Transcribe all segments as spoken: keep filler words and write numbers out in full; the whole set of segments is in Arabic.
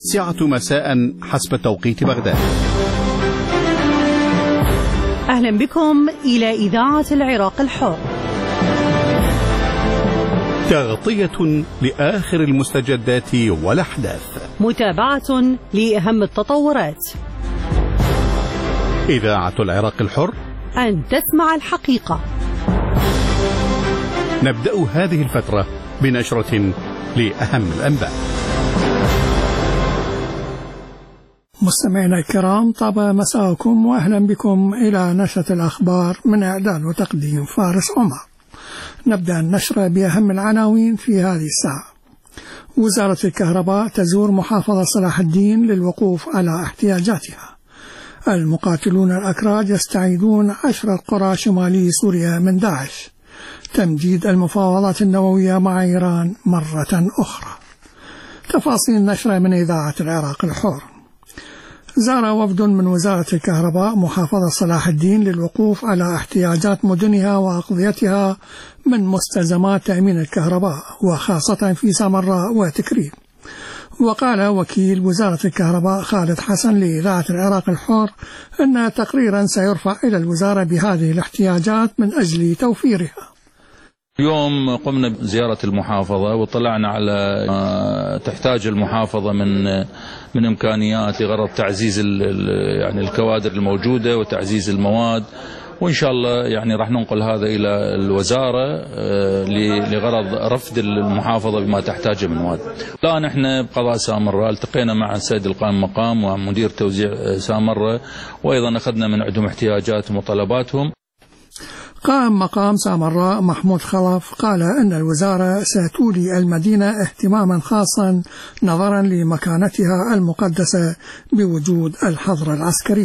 التاسعة مساء حسب توقيت بغداد. أهلا بكم إلى إذاعة العراق الحر. تغطية لآخر المستجدات والأحداث، متابعة لأهم التطورات. إذاعة العراق الحر، أن تسمع الحقيقة. نبدأ هذه الفترة بنشرة لأهم الأنباء. مستمعينا الكرام، طاب مساءكم وأهلا بكم إلى نشرة الأخبار من إعداد وتقديم فارس عمر. نبدأ النشرة بأهم العناوين في هذه الساعة. وزارة الكهرباء تزور محافظة صلاح الدين للوقوف على احتياجاتها. المقاتلون الأكراد يستعيدون عشرة قرى شمالي سوريا من داعش. تمديد المفاوضات النووية مع إيران مرة أخرى. تفاصيل نشرة من إذاعة العراق الحر. زار وفد من وزارة الكهرباء محافظة صلاح الدين للوقوف على احتياجات مدنها وأقضيتها من مستلزمات تأمين الكهرباء، وخاصة في سامراء وتكريم. وقال وكيل وزارة الكهرباء خالد حسن لإذاعة العراق الحر أن تقريرا سيرفع إلى الوزارة بهذه الاحتياجات من أجل توفيرها. اليوم قمنا بزيارة المحافظة وطلعنا على ما تحتاج المحافظة من من إمكانيات لغرض تعزيز يعني الكوادر الموجودة وتعزيز المواد، وإن شاء الله يعني راح ننقل هذا إلى الوزارة لغرض رفد المحافظة بما تحتاجه من مواد. الآن احنا بقضاء سامراء التقينا مع السيد القائم مقام ومدير توزيع سامراء، وأيضا أخذنا من عندهم احتياجاتهم وطلباتهم. قائم مقام سامراء محمود خلف قال أن الوزارة ستولي المدينة اهتماما خاصا نظرا لمكانتها المقدسة بوجود الحظر العسكري.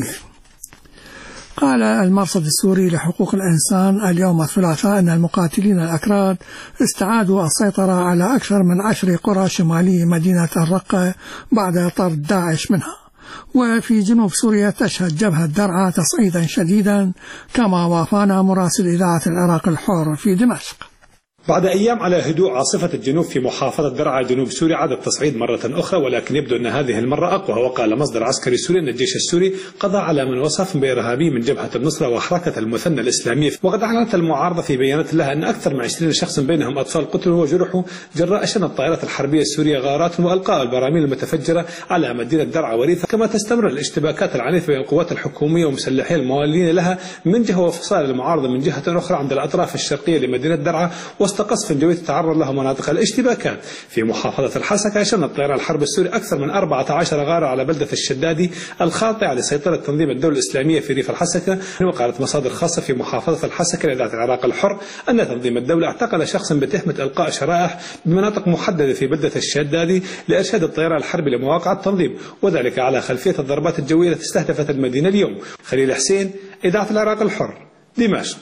قال المرصد السوري لحقوق الإنسان اليوم الثلاثاء أن المقاتلين الأكراد استعادوا السيطرة على أكثر من عشر قرى شمالي مدينة الرقة بعد طرد داعش منها. وفي جنوب سوريا تشهد جبهة درعا تصعيدا شديدا، كما وافانا مراسل إذاعة العراق الحر في دمشق. بعد أيام على هدوء عاصفة الجنوب في محافظة درعا جنوب سوريا عاد التصعيد مرة أخرى، ولكن يبدو أن هذه المرة أقوى. وقال مصدر عسكري سوري أن الجيش السوري قضى على من وصف بإرهابي من جبهة النصرة وحركة المثنى الإسلامية. وقد أعلنت المعارضة في بيانات لها أن أكثر من عشرين شخص بينهم أطفال قتلوا وجرحوا جراء شن الطائرات الحربية السورية غارات وألقاء البراميل المتفجرة على مدينة درعا وريثا. كما تستمر الاشتباكات العنيفة بين القوات الحكومية ومسلحي الموالين لها من جهة وفصائل المعارضة من جهة أخرى عند الأطراف الشرقية لمدينة درعا، وسط قصف جوي تعرض له مناطق الاشتباكات. في محافظة الحسكة شن الطيران الحرب السوري أكثر من أربعة عشر غارة على بلدة الشدادي الخاضعة لسيطرة تنظيم الدولة الإسلامية في ريف الحسكة. وقالت مصادر خاصة في محافظة الحسكة لإذاعة العراق الحر أن تنظيم الدولة اعتقل شخصا بتهمة إلقاء شرائح بمناطق محددة في بلدة الشدادي لإرشاد الطيران الحربي لمواقع التنظيم، وذلك على خلفية الضربات الجوية التي استهدفت المدينة اليوم. خليل حسين، إذاعة العراق الحر، دمشق.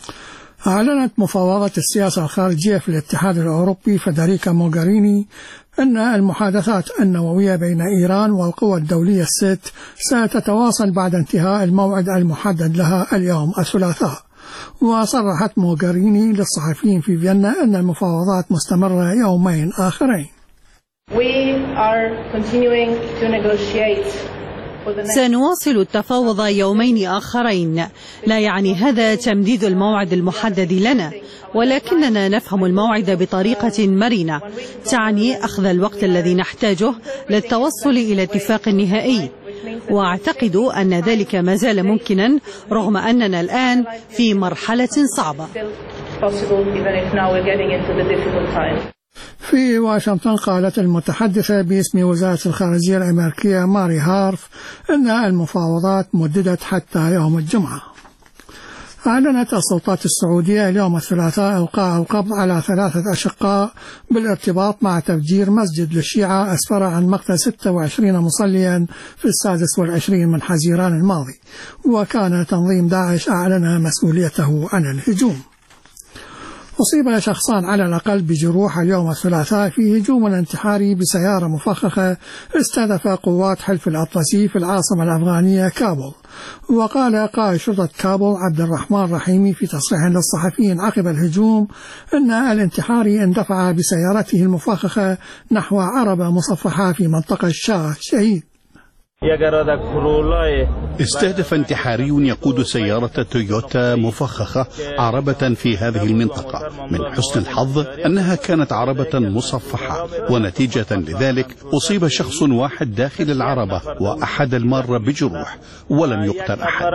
أعلنت مفوضة السياسة الخارجية في الاتحاد الأوروبي فيدريكا موغاريني أن المحادثات النووية بين إيران والقوى الدولية الست ستتواصل بعد انتهاء الموعد المحدد لها اليوم الثلاثاء. وصرحت موغاريني للصحفيين في فيينا أن المفاوضات مستمرة يومين آخرين. We are continuing to negotiate. سنواصل التفاوض يومين آخرين. لا يعني هذا تمديد الموعد المحدد لنا، ولكننا نفهم الموعد بطريقة مرنة تعني أخذ الوقت الذي نحتاجه للتوصل إلى اتفاق نهائي. وأعتقد أن ذلك ما زال ممكنا رغم أننا الآن في مرحلة صعبة. في واشنطن قالت المتحدثة باسم وزارة الخارجية الأمريكية ماري هارف أن المفاوضات مددت حتى يوم الجمعة. أعلنت السلطات السعودية اليوم الثلاثاء إلقاء القبض على ثلاثة أشقاء بالارتباط مع تفجير مسجد للشيعة أسفر عن مقتل ستة وعشرين مصليا في السادس والعشرين من حزيران الماضي، وكان تنظيم داعش أعلن مسؤوليته عن الهجوم. أصيب شخصان على الأقل بجروح اليوم الثلاثاء في هجوم انتحاري بسيارة مفخخة استهدف قوات حلف الأطلسي في العاصمة الأفغانية كابول. وقال قائد شرطة كابول عبد الرحمن رحيمي في تصريح للصحفيين عقب الهجوم أن الانتحاري اندفع بسيارته المفخخة نحو عربة مصفحة في منطقة شاه شهيد. استهدف انتحاري يقود سيارة تويوتا مفخخة عربة في هذه المنطقة. من حسن الحظ أنها كانت عربة مصفحة، ونتيجة لذلك أصيب شخص واحد داخل العربة وأحد المارة بجروح، ولم يقتل أحد.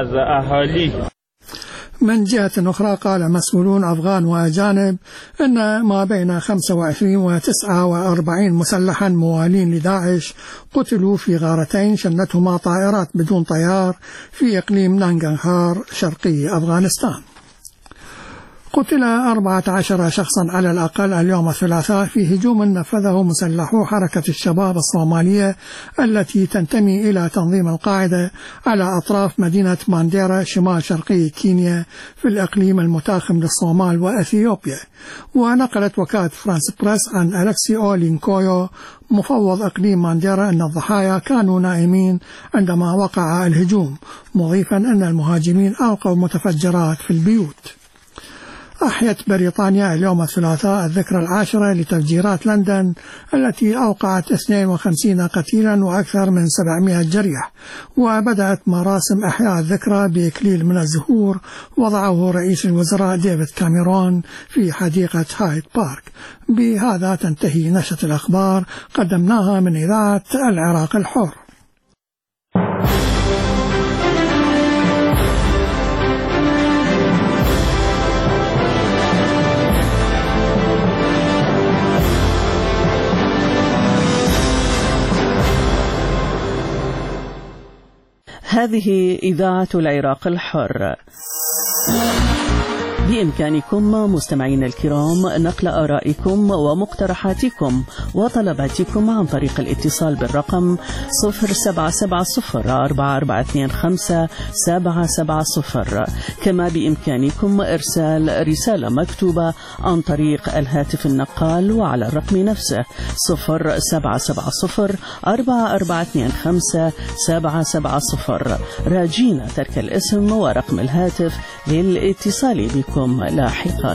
من جهة أخرى قال مسؤولون أفغان وأجانب أن ما بين خمسة وعشرين وتسعة وأربعين مسلحا موالين لداعش قتلوا في غارتين شنتهما طائرات بدون طيار في إقليم نانغرهار شرقي أفغانستان. قتل أربعة عشر شخصا على الأقل اليوم الثلاثاء في هجوم نفذه مسلحو حركة الشباب الصومالية التي تنتمي إلى تنظيم القاعدة على أطراف مدينة مانديرا شمال شرقي كينيا في الإقليم المتاخم للصومال وأثيوبيا. ونقلت وكالة فرانس بريس عن ألكسي أولينكويو مفوض إقليم مانديرا أن الضحايا كانوا نائمين عندما وقع الهجوم، مضيفا أن المهاجمين ألقوا متفجرات في البيوت. أحيت بريطانيا اليوم الثلاثاء الذكرى العاشرة لتفجيرات لندن التي أوقعت اثنين وخمسين قتيلا وأكثر من سبعمائة جريح، وبدأت مراسم إحياء الذكرى بإكليل من الزهور وضعه رئيس الوزراء ديفيد كاميرون في حديقة هايد بارك. بهذا تنتهي نشرة الأخبار قدمناها من إذاعة العراق الحر. هذه إذاعة العراق الحر. بإمكانكم مستمعين الكرام نقل آرائكم ومقترحاتكم وطلباتكم عن طريق الاتصال بالرقم صفر سبعة سبعة صفر أربعة أربعة اثنين خمسة سبعة سبعة صفر. كما بإمكانكم إرسال رسالة مكتوبة عن طريق الهاتف النقال وعلى الرقم نفسه صفر سبعة سبعة صفر أربعة أربعة اثنين خمسة سبعة سبعة صفر، راجين ترك الاسم ورقم الهاتف للاتصال بكم لاحقا.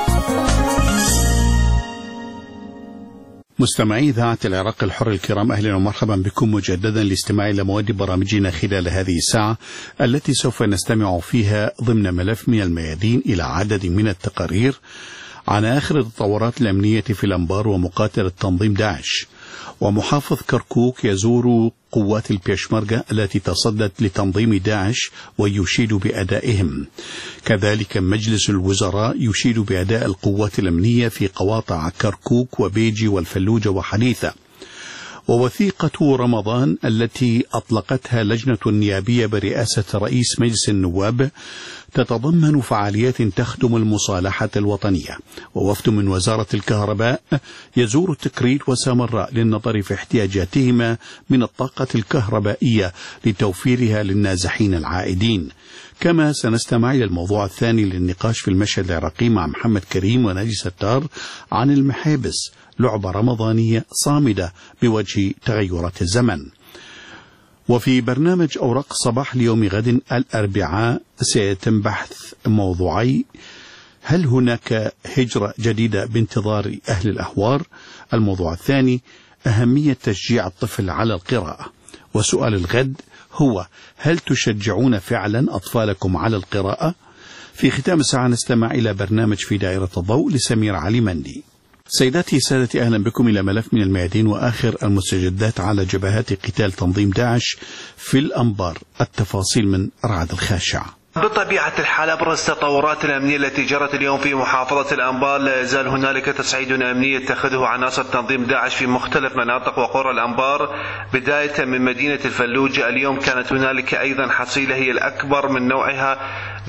مستمعي إذاعة العراق الحر الكرام، أهلا ومرحبا بكم مجددا لاستماع إلى مواد برامجنا خلال هذه الساعة التي سوف نستمع فيها ضمن ملف من الميادين إلى عدد من التقارير عن آخر التطورات الأمنية في الأنبار ومقاتلة تنظيم داعش. ومحافظ كركوك يزور قوات البيشمركة التي تصدت لتنظيم داعش ويشيد بأدائهم. كذلك مجلس الوزراء يشيد بأداء القوات الأمنية في قواطع كركوك وبيجي والفلوجة وحديثة. ووثيقة رمضان التي أطلقتها لجنة نيابية برئاسة رئيس مجلس النواب تتضمن فعاليات تخدم المصالحة الوطنية. ووفد من وزارة الكهرباء يزور تكريت وسامراء للنظر في احتياجاتهما من الطاقة الكهربائية لتوفيرها للنازحين العائدين. كما سنستمع إلى الموضوع الثاني للنقاش في المشهد العراقي مع محمد كريم وناجي ستار عن المحابس، لعبة رمضانية صامدة بوجه تغيرات الزمن. وفي برنامج أوراق الصباح ليوم غد الأربعاء سيتم بحث موضوعي: هل هناك هجرة جديدة بانتظار أهل الأهوار؟ الموضوع الثاني: أهمية تشجيع الطفل على القراءة. وسؤال الغد هو: هل تشجعون فعلا أطفالكم على القراءة؟ في ختام الساعة نستمع إلى برنامج في دائرة الضوء لسمير علي مندي. سيداتي سادتي، أهلا بكم إلى ملف من الميادين وآخر المستجدات على جبهات قتال تنظيم داعش في الأنبار. التفاصيل من رعد الخاشع. بطبيعة الحال أبرز التطورات الأمنية التي جرت اليوم في محافظة الأنبار، لا يزال هنالك تصعيد أمني يتخذه عناصر تنظيم داعش في مختلف مناطق وقرى الأنبار، بداية من مدينة الفلوجة. اليوم كانت هنالك أيضا حصيلة هي الأكبر من نوعها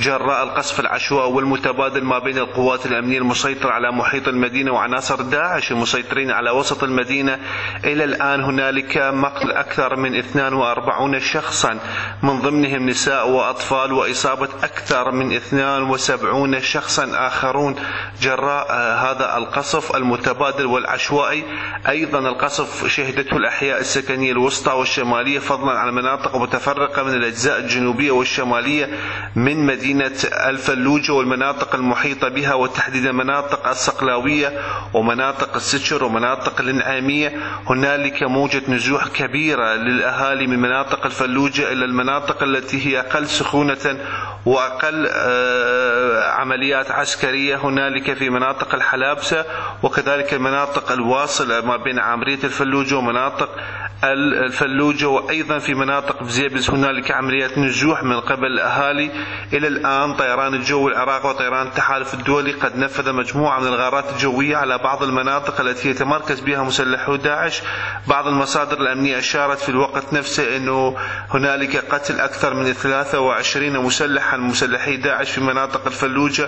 جراء القصف العشوائي والمتبادل ما بين القوات الأمنية المسيطرة على محيط المدينة وعناصر داعش المسيطرين على وسط المدينة. إلى الآن هنالك مقتل أكثر من اثنين وأربعين شخصا من ضمنهم نساء وأطفال، وإصابة أكثر من اثنين وسبعين شخصا آخرون جراء هذا القصف المتبادل والعشوائي. أيضا القصف شهدته الأحياء السكنية الوسطى والشمالية، فضلا عن مناطق متفرقة من الأجزاء الجنوبية والشمالية من مدينة الفلوجة والمناطق المحيطة بها، وتحديدا مناطق الصقلاوية ومناطق السجر ومناطق النعيمية. هنالك موجة نزوح كبيرة للأهالي من مناطق الفلوجة إلى المناطق التي هي أقل سخونة وأقل عمليات عسكرية هنالك في مناطق الحلابسة، وكذلك المناطق الواصلة ما بين عامرية الفلوجة ومناطق الفلوجة، وأيضا في مناطق بزيبز هنالك عمليات نزوح من قبل الأهالي. إلى الآن طيران الجو العراقي وطيران التحالف الدولي قد نفذ مجموعة من الغارات الجوية على بعض المناطق التي يتمركز بها مسلحو داعش. بعض المصادر الأمنية أشارت في الوقت نفسه أنه هنالك قتل أكثر من ثلاثة وعشرين مسلحا مسلحي داعش في مناطق الفلوجة،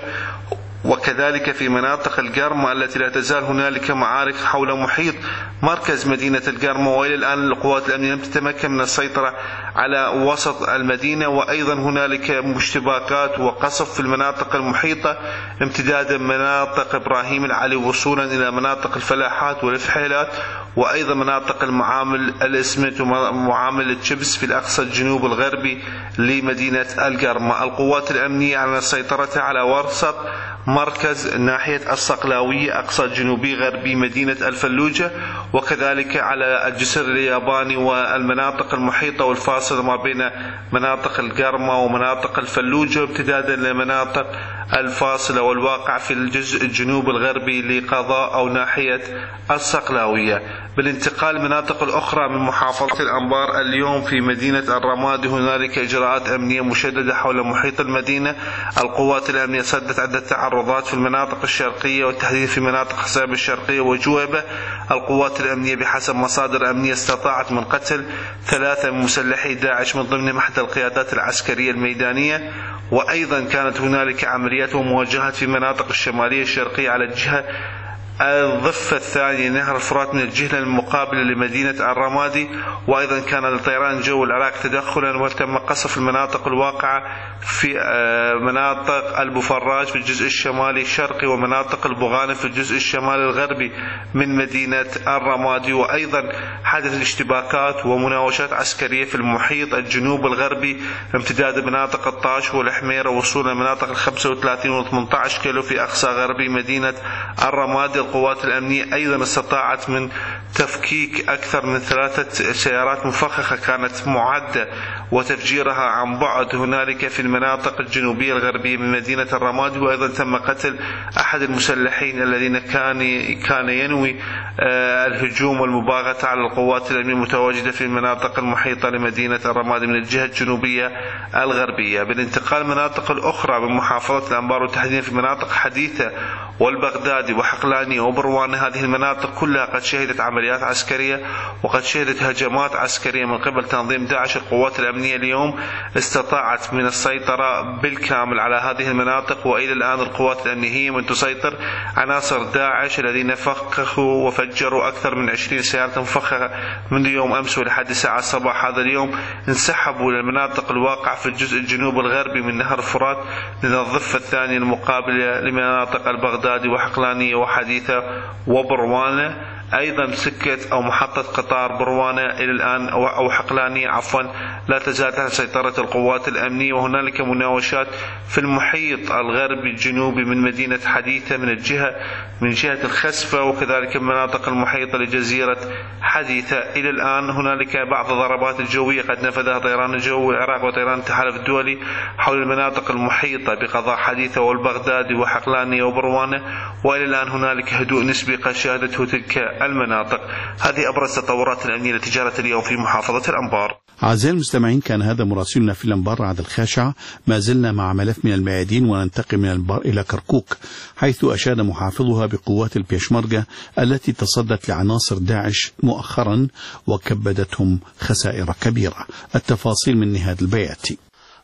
وكذلك في مناطق القرمة التي لا تزال هنالك معارك حول محيط مركز مدينة القرمة. وإلى الآن القوات الأمنية لم تتمكن من السيطرة على وسط المدينة، وأيضا هنالك اشتباكات وقصف في المناطق المحيطة امتدادا مناطق إبراهيم العلي وصولا إلى مناطق الفلاحات والفحيلات، وأيضا مناطق المعامل الإسمت ومعامل الشبس في الأقصى الجنوب الغربي لمدينة القرمة. القوات الأمنية على سيطرتها على وسط مركز ناحية الصقلاوية أقصى جنوبي غربي مدينة الفلوجة، وكذلك على الجسر الياباني والمناطق المحيطة والفاصلة ما بين مناطق القرمة ومناطق الفلوجة، امتدادا لمناطق الفاصلة والواقع في الجزء الجنوب الغربي لقضاء أو ناحية الصقلاوية. بالانتقال المناطق الأخرى من محافظة الأنبار، اليوم في مدينة الرمادي هنالك إجراءات أمنية مشددة حول محيط المدينة. القوات الأمنية صدت عدة تعرضات في المناطق الشرقية والتحديد في مناطق حساب الشرقية وجويبة. القوات الأمنية بحسب مصادر أمنية استطاعت من قتل ثلاثة من مسلحي داعش من ضمنهم أحد القيادات العسكرية الميدانية، وأيضا كانت هنالك عمليات ومواجهات في مناطق الشمالية الشرقية على الجهة الضفة الثانية نهر الفرات من الجهة المقابلة لمدينة الرمادي. وأيضا كان لطيران جو العراق تدخلا وتم قصف المناطق الواقعة في مناطق البوفراج في الجزء الشمالي الشرقي ومناطق البغانة في الجزء الشمالي الغربي من مدينة الرمادي. وأيضا حدث اشتباكات ومناوشات عسكرية في المحيط الجنوب الغربي امتداد مناطق الطاش والحميرة وصولا مناطق الخمسة وثلاثين وثمانية عشر كيلو في أقصى غربي مدينة الرمادي. القوات الأمنية أيضا استطاعت من تفكيك أكثر من ثلاثة سيارات مفخخة كانت معدة وتفجيرها عن بعد هنالك في المناطق الجنوبية الغربية من مدينة الرمادي. وأيضا تم قتل أحد المسلحين الذين كان كان ينوي الهجوم والمباغتة على القوات الأمنية المتواجدة في المناطق المحيطة لمدينة الرمادي من الجهة الجنوبية الغربية. بالانتقال المناطق الأخرى من محافظة الأنبار وتحديدا في مناطق حديثة والبغدادي وحقلاني وبروان، هذه المناطق كلها قد شهدت عمليات عسكرية وقد شهدت هجمات عسكرية من قبل تنظيم داعش. القوات الأمنية اليوم استطاعت من السيطرة بالكامل على هذه المناطق، وإلى الآن القوات الأمنية هي من تسيطر. عناصر داعش الذين فخخوا وفجروا أكثر من عشرين سيارة مفخخة من يوم أمس ولحد ساعة الصباح هذا اليوم انسحبوا للمناطق الواقعة في الجزء الجنوب الغربي من نهر الفرات من الضفة الثانية المقابلة لمناطق البغدادي وحقلانية وحديثة وبروانة. أيضا سكة أو محطة قطار بروانة إلى الآن أو حقلانية عفوا لا تزال تحت سيطرة القوات الأمنية، وهنالك مناوشات في المحيط الغربي الجنوبي من مدينة حديثة من الجهة من جهة الخسفة، وكذلك المناطق المحيطة لجزيرة حديثة. إلى الآن هنالك بعض الضربات الجوية قد نفذها طيران الجو العراق وطيران التحالف الدولي حول المناطق المحيطة بقضاء حديثة والبغدادي وحقلانية وبروانة، وإلى الآن هنالك هدوء نسبي قد شهدته تلك المناطق. هذه أبرز التطورات الأمنية لتجارة اليوم في محافظة الأنبار. أعزائي المستمعين، كان هذا مراسلنا في الأنبار عاد الخاشعة. ما زلنا مع ملف من الميادين وننتقل من الأنبار إلى كركوك، حيث أشاد محافظها بقوات البيشمركة التي تصدت لعناصر داعش مؤخرا وكبدتهم خسائر كبيرة. التفاصيل من نهاد البياتي.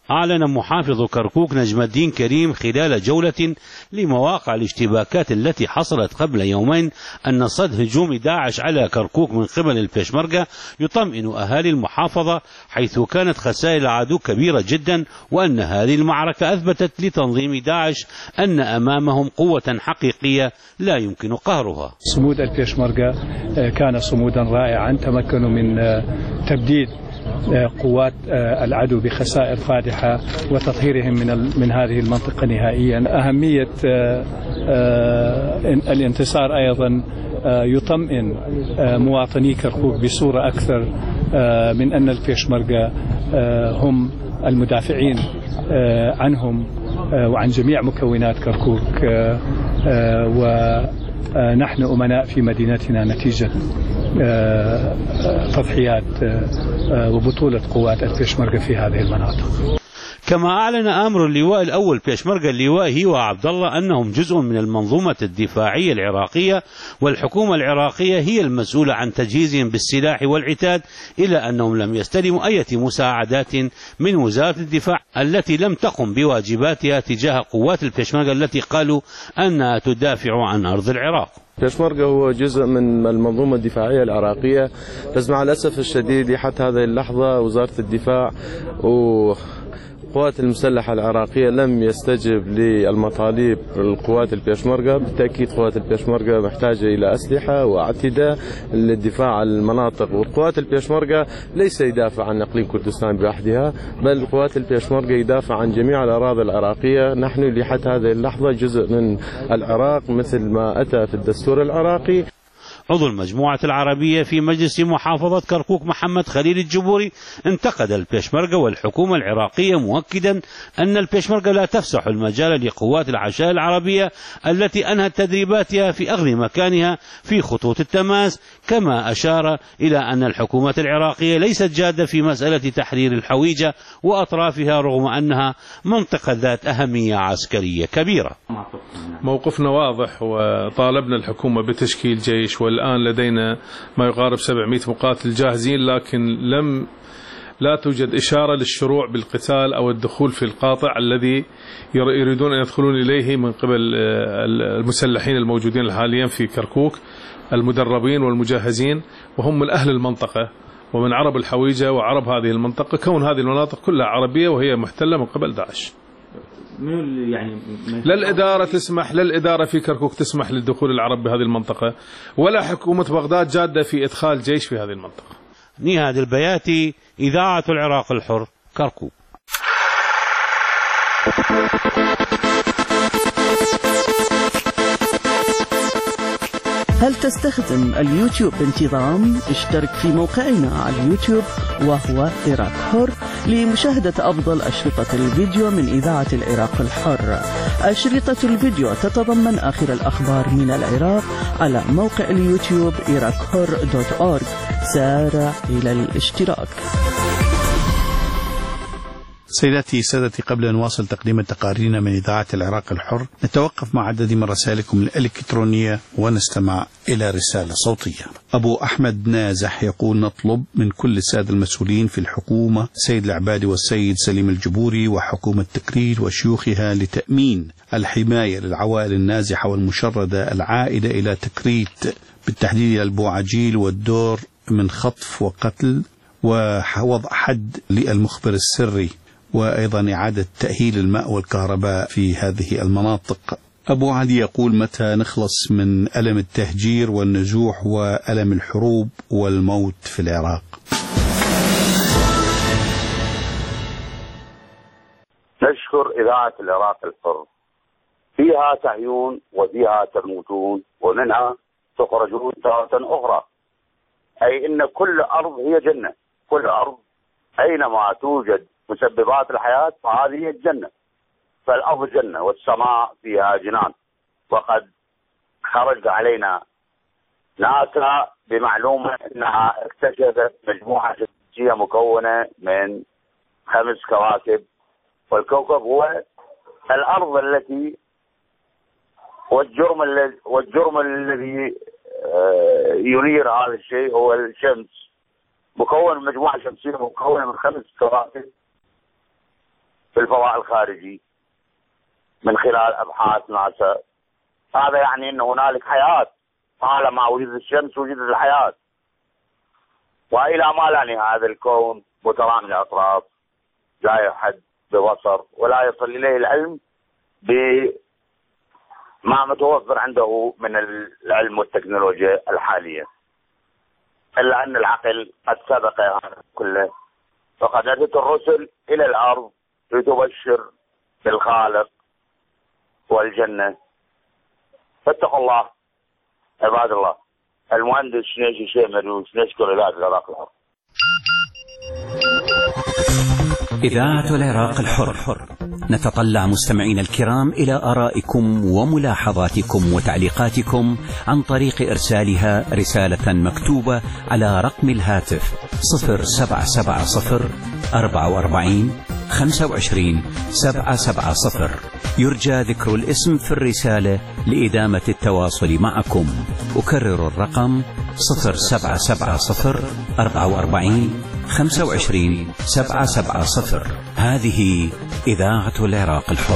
أعلن محافظ كركوك نجم الدين كريم خلال جولة لمواقع الاشتباكات التي حصلت قبل يومين أن صد هجوم داعش على كركوك من قبل البيشمركة يطمئن أهالي المحافظة، حيث كانت خسائر العدو كبيرة جدا، وأن هذه المعركة أثبتت لتنظيم داعش أن أمامهم قوة حقيقية لا يمكن قهرها. صمود البيشمركة كان صمودا رائعا، تمكنوا من تبديد قوات العدو بخسائر فادحة وتطهيرهم من من هذه المنطقة نهائيا. أهمية الانتصار أيضا يطمئن مواطني كركوك بصورة أكثر من أن البيشمركة هم المدافعين عنهم وعن جميع مكونات كركوك، ونحن أمناء في مدينتنا نتيجة تضحيات وبطولة قوات البيشمركة في هذه المناطق. كما أعلن آمر اللواء الأول بيشمركة اللواء هيوا عبد الله أنهم جزء من المنظومة الدفاعية العراقية، والحكومة العراقية هي المسؤولة عن تجهيزهم بالسلاح والعتاد، إلى أنهم لم يستلموا أي مساعدات من وزارة الدفاع التي لم تقم بواجباتها تجاه قوات البيشمركة التي قالوا أنها تدافع عن أرض العراق. البيشمركة هو جزء من المنظومة الدفاعية العراقية، بس مع الأسف الشديد حتى هذه اللحظة وزارة الدفاع و القوات المسلحة العراقية لم يستجب للمطالب القوات البيشمركة. بالتأكيد قوات البيشمركة محتاجة إلى أسلحة وأعتدة للدفاع عن المناطق، والقوات البيشمركة ليس يدافع عن إقليم كردستان بوحدها، بل قوات البيشمركة يدافع عن جميع الأراضي العراقية. نحن لحد هذه اللحظة جزء من العراق مثل ما أتى في الدستور العراقي. عضو المجموعة العربية في مجلس محافظة كركوك محمد خليل الجبوري انتقد البيشمركة والحكومة العراقية، مؤكدا أن البيشمركة لا تفسح المجال لقوات العشائر العربية التي أنهت تدريباتها في أغلى مكانها في خطوط التماس، كما أشار إلى أن الحكومة العراقية ليست جادة في مسألة تحرير الحويجة وأطرافها رغم أنها منطقة ذات أهمية عسكرية كبيرة. موقفنا واضح، وطالبنا الحكومة بتشكيل جيش، والآن لدينا ما يقارب سبعمئة مقاتل جاهزين، لكن لم لا توجد إشارة للشروع بالقتال أو الدخول في القاطع الذي يريدون أن يدخلون إليه من قبل المسلحين الموجودين حاليا في كركوك المدربين والمجهزين، وهم من أهل المنطقة ومن عرب الحويجة وعرب هذه المنطقة، كون هذه المناطق كلها عربية وهي محتلة من قبل داعش. يعني لا الإدارة تسمح، لا الإدارة في كركوك تسمح للدخول العرب بهذه المنطقة، ولا حكومة بغداد جادة في إدخال جيش في هذه المنطقة. نهاد البياتي، إذاعة العراق الحر، كركوك. هل تستخدم اليوتيوب بانتظام؟ اشترك في موقعنا على اليوتيوب وهو عراق حر لمشاهدة أفضل أشرطة الفيديو من إذاعة العراق الحر. أشرطة الفيديو تتضمن آخر الأخبار من العراق على موقع اليوتيوب عراق حر دوت أورج. سارع إلى الاشتراك. سيداتي سادتي، قبل أن نواصل تقديم تقاريرنا من إذاعة العراق الحر، نتوقف مع عدد من رسائلكم الإلكترونية ونستمع إلى رسالة صوتية. أبو أحمد نازح يقول: نطلب من كل السادة المسؤولين في الحكومة سيد العبادي والسيد سليم الجبوري وحكومة تكريت وشيوخها لتأمين الحماية للعوائل النازحة والمشردة العائدة إلى تكريت، بالتحديد البوعجيل، والدور من خطف وقتل، ووضع حد للمخبر السري، وأيضا إعادة تأهيل الماء والكهرباء في هذه المناطق. أبو علي يقول: متى نخلص من ألم التهجير والنزوح وألم الحروب والموت في العراق؟ نشكر إذاعة العراق الحر، فيها تحيون وفيها تموتون ومنها تخرجون تارة أخرى، أي إن كل أرض هي جنة، كل أرض أينما توجد مسببات الحياة فهذه هي الجنة، فالأرض جنة والسماء فيها جنان. وقد خرج علينا ناسا بمعلومة أنها اكتشفت مجموعة شمسية مكونة من خمس كواكب، والكوكب هو الأرض التي والجرم الذي والجرم الذي ينير هذا الشيء هو الشمس، مكون من مجموعة شمسية مكونة من خمس كواكب في الفضاء الخارجي من خلال أبحاث ناسا. هذا يعني أن هنالك حياة، طالما وجدت الشمس وجدت الحياة. وإلى ما لا نهاية هذا الكون مترامي الأطراف، لا يحد ببصر ولا يصل إليه العلم بما متوفر عنده من العلم والتكنولوجيا الحالية، إلا أن العقل قد سبق هذا كله، فقد أتت الرسل إلى الأرض لتبشر بالخالق والجنة. فاتقوا الله عباد الله. المهندس شنيشي شيمر نشكر إذاعة العراق الحر. إذاعة العراق الحر، نتطلع مستمعين الكرام إلى آرائكم وملاحظاتكم وتعليقاتكم عن طريق إرسالها رسالة مكتوبة على رقم الهاتف صفر سبعة سبعة صفر أربعة وأربعين خمسة وعشرين سبعة سبعة صفر. يرجى ذكر الاسم في الرسالة لإدامة التواصل معكم. أكرر الرقم صفر سبعة سبعة صفر أربعة وأربعين خمسة وعشرين سبعة سبعة صفر. هذه إذاعة العراق الحر.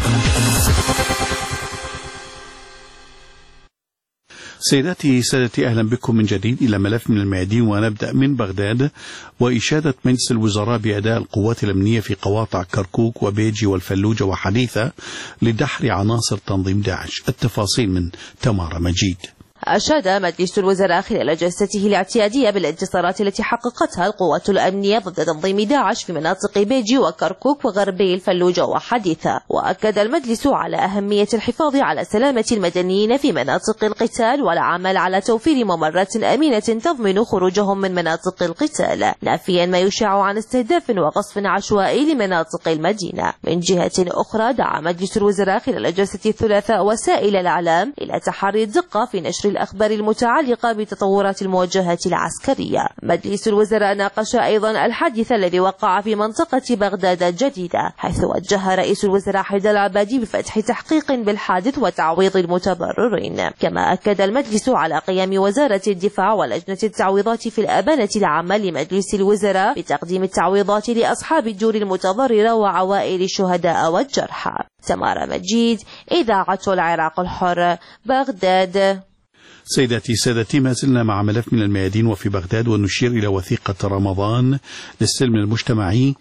سيداتي سادتي، أهلا بكم من جديد إلى ملف من الميادين، ونبدأ من بغداد وإشادة مجلس الوزراء بأداء القوات الأمنية في قواطع كركوك وبيجي والفلوجة وحديثة لدحر عناصر تنظيم داعش. التفاصيل من تمارا مجيد. أشاد مجلس الوزراء خلال جلسته الاعتيادية بالانتصارات التي حققتها القوات الأمنية ضد تنظيم داعش في مناطق بيجي وكركوك وغربي الفلوجة وحديثة. وأكد المجلس على أهمية الحفاظ على سلامة المدنيين في مناطق القتال والعمل على توفير ممرات أمينة تضمن خروجهم من مناطق القتال، نافيا ما يشاع عن استهداف وقصف عشوائي لمناطق المدينة. من جهة أخرى، دعا مجلس الوزراء خلال جلسة الثلاثاء وسائل الإعلام إلى تحري الدقة في نشر الأخبار المتعلقة بتطورات المواجهات العسكرية. مجلس الوزراء ناقش أيضا الحادث الذي وقع في منطقة بغداد الجديدة، حيث وجه رئيس الوزراء حيدر العبادي بفتح تحقيق بالحادث وتعويض المتضررين. كما أكد المجلس على قيام وزارة الدفاع ولجنة التعويضات في الأبانة العامة لمجلس الوزراء بتقديم التعويضات لأصحاب الدور المتضررة وعوائل الشهداء والجرحى. تمارا مجيد، إذاعة العراق الحر، بغداد. سيداتي سادتي، ما زلنا مع ملف من الميادين وفي بغداد، ونشير إلى وثيقة رمضان للسلم المجتمعي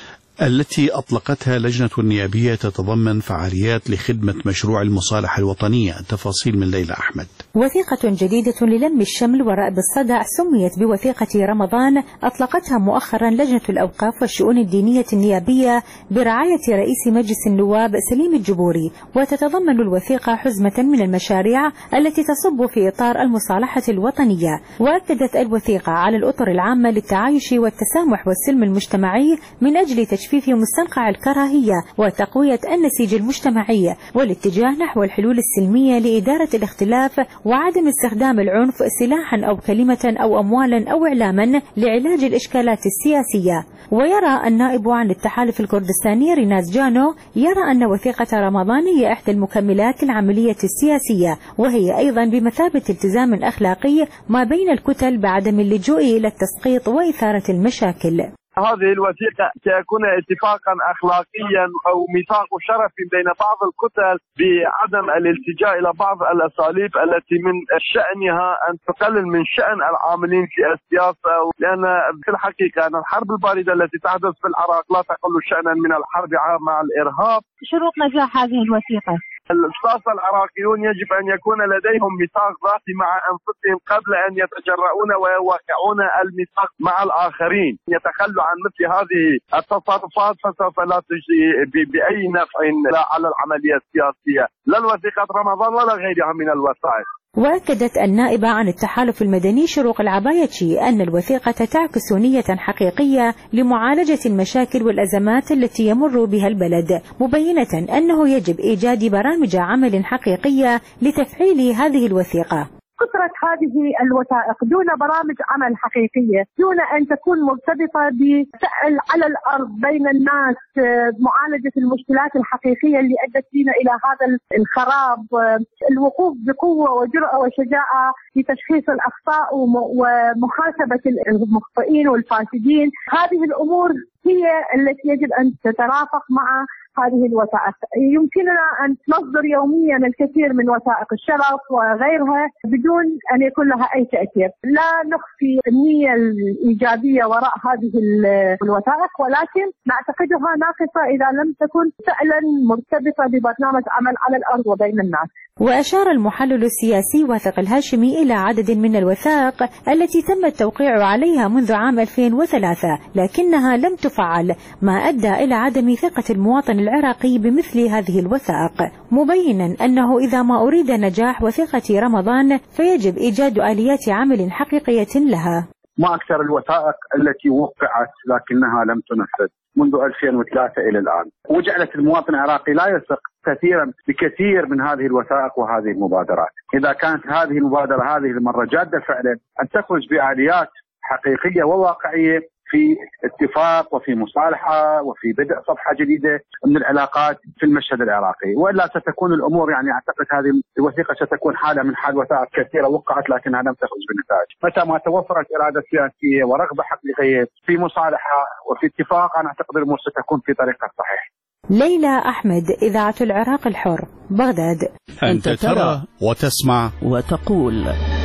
التي أطلقتها لجنة النيابية، تتضمن فعاليات لخدمة مشروع المصالحة الوطنية. التفاصيل من ليلى أحمد. وثيقة جديدة للم الشمل ورأب الصدع سميت بوثيقة رمضان، أطلقتها مؤخرا لجنة الأوقاف والشؤون الدينية النيابية برعاية رئيس مجلس النواب سليم الجبوري، وتتضمن الوثيقة حزمة من المشاريع التي تصب في إطار المصالحة الوطنية. وأكدت الوثيقة على الأطر العامة للتعايش والتسامح والسلم المجتمعي من أجل تجفيف مستنقع الكراهية وتقوية النسيج المجتمعي والاتجاه نحو الحلول السلمية لإدارة الاختلاف وعدم استخدام العنف سلاحا أو كلمة أو أموالا أو إعلاما لعلاج الإشكالات السياسية. ويرى النائب عن التحالف الكردستاني ريناز جانو يرى أن وثيقة رمضان هي إحدى المكملات العملية السياسية، وهي أيضا بمثابة التزام أخلاقي ما بين الكتل بعدم اللجوء إلى التسقيط وإثارة المشاكل. هذه الوثيقة سيكون اتفاقا أخلاقيا أو ميثاق شرفي بين بعض الكتل بعدم الالتجاء إلى بعض الأساليب التي من شأنها أن تقلل من شأن العاملين في السياسة، لأن في الحقيقة أن الحرب الباردة التي تحدث في العراق لا تقل شأنا من الحرب مع الإرهاب. شروط نجاح هذه الوثيقة: الأشخاص العراقيون يجب أن يكون لديهم ميثاق ذاتي مع أنفسهم قبل أن يتجرؤون ويوقعون الميثاق مع الآخرين. يتخلوا عن مثل هذه التصرفات فسوف لا تجدي بأي نفع لا على العملية السياسية، لا الوثيقة رمضان ولا غيرها من الوثائق. وأكدت النائبة عن التحالف المدني شروق العبايتشي أن الوثيقة تعكس نية حقيقية لمعالجة المشاكل والأزمات التي يمر بها البلد، مبينة أنه يجب إيجاد برامج عمل حقيقية لتفعيل هذه الوثيقة. كثرة هذه الوثائق دون برامج عمل حقيقية، دون أن تكون مرتبطة بفعل على الأرض بين الناس، معالجة المشكلات الحقيقية اللي أدت بنا إلى هذا الخراب، الوقوف بقوة وجرأة وشجاعة في تشخيص الأخطاء ومحاسبة المخطئين والفاسدين. هذه الأمور هي التي يجب أن تترافق مع هذه الوثائق. يمكننا أن نصدر يوميا الكثير من وثائق الشرف وغيرها بدون أن يكون لها أي تأثير. لا نخفي النية الإيجابية وراء هذه الوثائق، ولكن نعتقدها ناقصة إذا لم تكن فعلا مرتبطة ببرنامج عمل على الأرض وبين الناس. وأشار المحلل السياسي واثق الهاشمي إلى عدد من الوثائق التي تم التوقيع عليها منذ عام ألفين وثلاثة لكنها لم تفعل، ما أدى إلى عدم ثقة المواطن العراقي بمثل هذه الوثائق، مبينا أنه إذا ما أريد نجاح وثيقة رمضان فيجب إيجاد آليات عمل حقيقية لها. ما أكثر الوثائق التي وقعت لكنها لم تنفذ منذ ألفين وثلاثة إلى الآن، وجعلت المواطن العراقي لا يثق كثيرا بكثير من هذه الوثائق وهذه المبادرات. إذا كانت هذه المبادرة هذه المرة جادة فعلا أن تخرج بآليات حقيقية وواقعية في اتفاق وفي مصالحة وفي بدء صفحة جديدة من العلاقات في المشهد العراقي، وإلا ستكون الأمور يعني أعتقد هذه الوثيقة ستكون حالة من حال وثائق كثيرة وقعت لكنها لم تخرج بالنتائج. متى ما توفرت إرادة سياسية ورغبة حقيقية في مصالحة وفي اتفاق أنا أعتقد الأمور ستكون في طريقها الصحيح. ليلى أحمد، إذاعة العراق الحر، بغداد. أنت ترى وتسمع وتقول.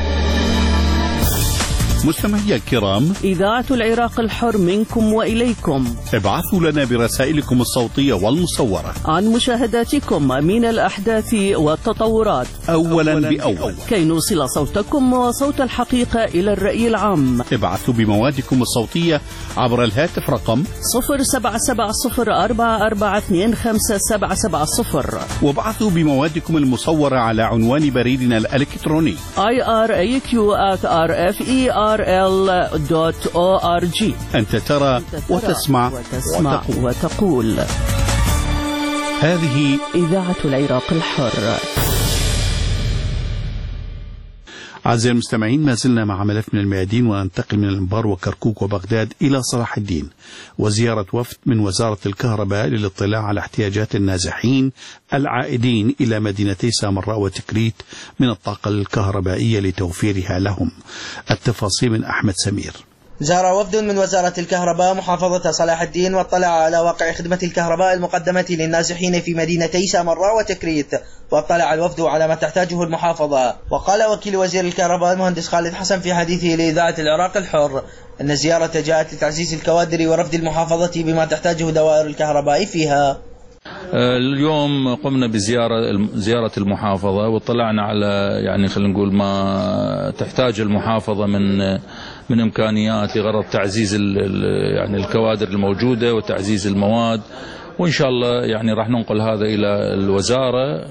مستمعي الكرام، إذاعة العراق الحر منكم وإليكم. ابعثوا لنا برسائلكم الصوتية والمصورة عن مشاهداتكم من الأحداث والتطورات أولا بأول كي نوصل صوتكم وصوت الحقيقة إلى الرأي العام. ابعثوا بموادكم الصوتية عبر الهاتف رقم صفر سبعة سبعة صفر أربعة أربعة اثنين خمسة سبعة سبعة صفر، وابعثوا بموادكم المصورة على عنوان بريدنا الإلكتروني آي آر إيه كيو آت آر إف إي آر إل دوت أو آر جي. أنت ترى وتسمع, وتسمع وتقول. وتقول هذه إذاعة العراق الحر. أعزائي المستمعين، ما زلنا مع ملف من الميادين، وننتقل من الأنبار وكركوك وبغداد إلى صلاح الدين، وزيارة وفد من وزارة الكهرباء للاطلاع على احتياجات النازحين العائدين إلى مدينتي سامراء وتكريت من الطاقة الكهربائية لتوفيرها لهم. التفاصيل من أحمد سمير. زار وفد من وزارة الكهرباء محافظة صلاح الدين واطلع على واقع خدمة الكهرباء المقدمة للنازحين في مدينتي سامراء وتكريت، واطلع الوفد على ما تحتاجه المحافظة. وقال وكيل وزير الكهرباء المهندس خالد حسن في حديثه لإذاعة العراق الحر أن الزيارة جاءت لتعزيز الكوادر ورفد المحافظة بما تحتاجه دوائر الكهرباء فيها. اليوم قمنا بزيارة زيارة المحافظة واطلعنا على يعني خلينا نقول ما تحتاج المحافظة من من إمكانيات لغرض تعزيز يعني الكوادر الموجودة وتعزيز المواد، وإن شاء الله يعني راح ننقل هذا إلى الوزارة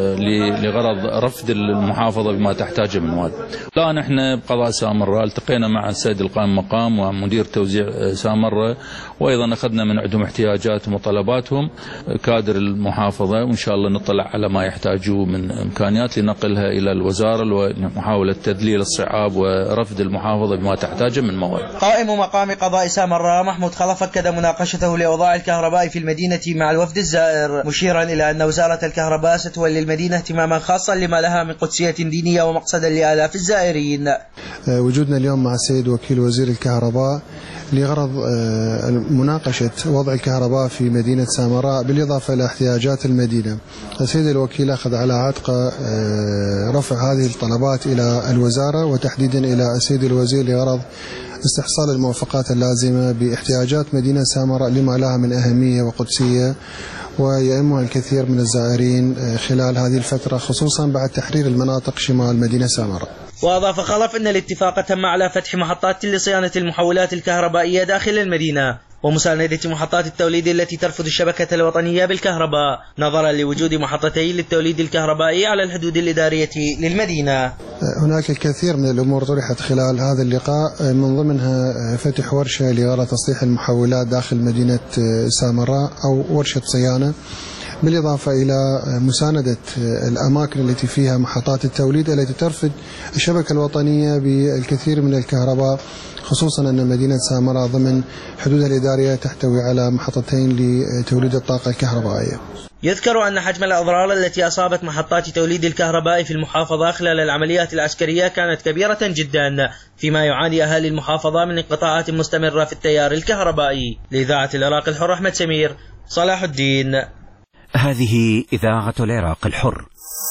لغرض رفد المحافظة بما تحتاجه من مواد. الآن احنا بقضاء سامراء التقينا مع السيد القائم مقام ومدير توزيع سامراء، وأيضا أخذنا من عندهم احتياجاتهم وطلباتهم كادر المحافظة، وإن شاء الله نطلع على ما يحتاجوه من إمكانيات لنقلها إلى الوزارة ومحاولة تذليل الصعاب ورفد المحافظة بما تحتاجه من مواد. قائم مقام قضاء سامراء محمود خلف أكد مناقشته لأوضاع الكهرباء في المدينة مع الوفد الزائر، مشيرا إلى أن وزارة الكهرباء ستولي المدينة اهتماما خاصا لما لها من قدسية دينية ومقصدا لآلاف الزائرين. وجودنا اليوم مع السيد وكيل وزير الكهرباء لغرض مناقشة وضع الكهرباء في مدينة سامراء بالإضافة إلى احتياجات المدينة. السيد الوكيل أخذ على عاتقه رفع هذه الطلبات إلى الوزارة وتحديدا إلى السيد الوزير لغرض استحصال الموافقات اللازمة باحتياجات مدينة سامراء لما لها من أهمية وقدسية ويهمها الكثير من الزائرين خلال هذه الفترة، خصوصا بعد تحرير المناطق شمال مدينة سامراء. وأضاف خلف أن الاتفاق تم على فتح محطات لصيانة المحولات الكهربائية داخل المدينة ومساندة محطات التوليد التي ترفض الشبكة الوطنية بالكهرباء، نظرا لوجود محطتين للتوليد الكهربائي على الحدود الإدارية للمدينة. هناك الكثير من الأمور طرحت خلال هذا اللقاء، من ضمنها فتح ورشة لغرض تصليح المحولات داخل مدينة سامراء أو ورشة صيانة، بالإضافة إلى مساندة الأماكن التي فيها محطات التوليد التي ترفض الشبكة الوطنية بالكثير من الكهرباء، خصوصا أن مدينة سامراء ضمن حدودها الإدارية تحتوي على محطتين لتوليد الطاقة الكهربائية. يذكر أن حجم الأضرار التي أصابت محطات توليد الكهرباء في المحافظة خلال العمليات العسكرية كانت كبيرة جدا، فيما يعاني أهالي المحافظة من انقطاعات مستمرة في التيار الكهربائي. لإذاعة العراق الحر أحمد سمير، صلاح الدين. هذه إذاعة العراق الحر.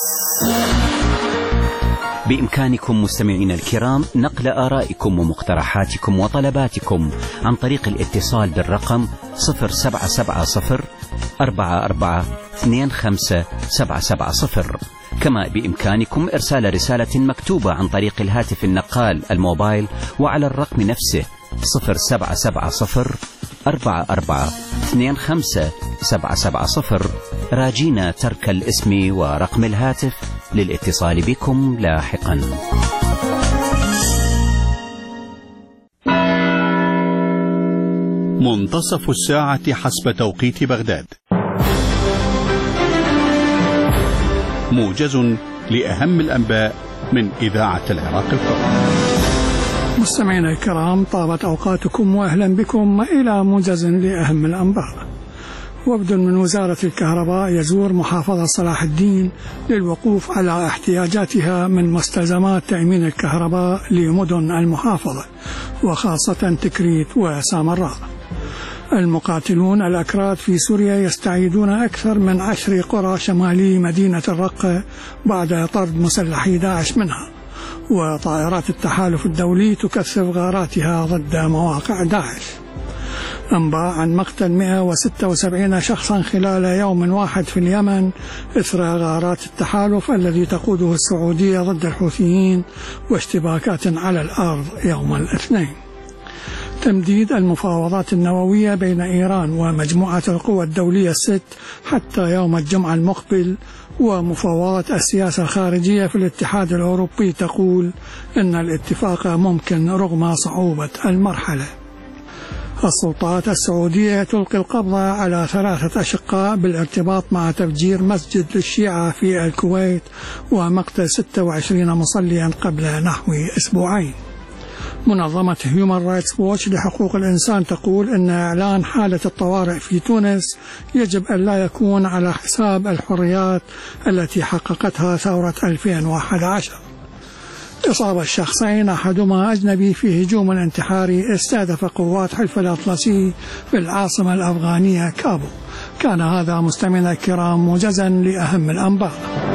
بإمكانكم مستمعين الكرام نقل آرائكم ومقترحاتكم وطلباتكم عن طريق الاتصال بالرقم صفر سبعة سبعة صفر أربعة أربعة اثنين خمسة سبعة سبعة صفر. كما بإمكانكم إرسال رسالة مكتوبة عن طريق الهاتف النقال الموبايل وعلى الرقم نفسه صفر سبعة سبعة صفر أربعة أربعة اثنين خمسة سبعة سبعة صفر، راجينا ترك الاسم ورقم الهاتف للاتصال بكم لاحقا. منتصف الساعة حسب توقيت بغداد. موجز لأهم الأنباء من إذاعة العراق الحر. مستمعينا الكرام، طابت أوقاتكم وأهلا بكم إلى موجز لأهم الأنباء. وفد من وزارة الكهرباء يزور محافظة صلاح الدين للوقوف على احتياجاتها من مستلزمات تأمين الكهرباء لمدن المحافظة وخاصة تكريت وسامراء. المقاتلون الأكراد في سوريا يستعيدون أكثر من عشر قرى شمالي مدينة الرقة بعد طرد مسلحي داعش منها. وطائرات التحالف الدولي تكثف غاراتها ضد مواقع داعش. أنباء عن مقتل مئة وستة وسبعين شخصا خلال يوم واحد في اليمن إثر غارات التحالف الذي تقوده السعودية ضد الحوثيين واشتباكات على الأرض يوم الاثنين. تمديد المفاوضات النووية بين إيران ومجموعة القوى الدولية الست حتى يوم الجمعة المقبل. ومفاوضات السياسة الخارجية في الاتحاد الأوروبي تقول إن الاتفاق ممكن رغم صعوبة المرحلة. السلطات السعودية تلقي القبض على ثلاثة أشقاء بالارتباط مع تفجير مسجد للشيعة في الكويت ومقتل ستة وعشرين مصليا قبل نحو أسبوعين. منظمة هيومان رايتس ووتش لحقوق الإنسان تقول إن إعلان حالة الطوارئ في تونس يجب أن لا يكون على حساب الحريات التي حققتها ثورة ألفين وأحد عشر. إصابة الشخصين أحدهما أجنبي في هجوم انتحاري استهدف قوات حلف الأطلسي في العاصمة الأفغانية كابو. كان هذا مستمعينا الكرام موجزا لأهم الأنباء.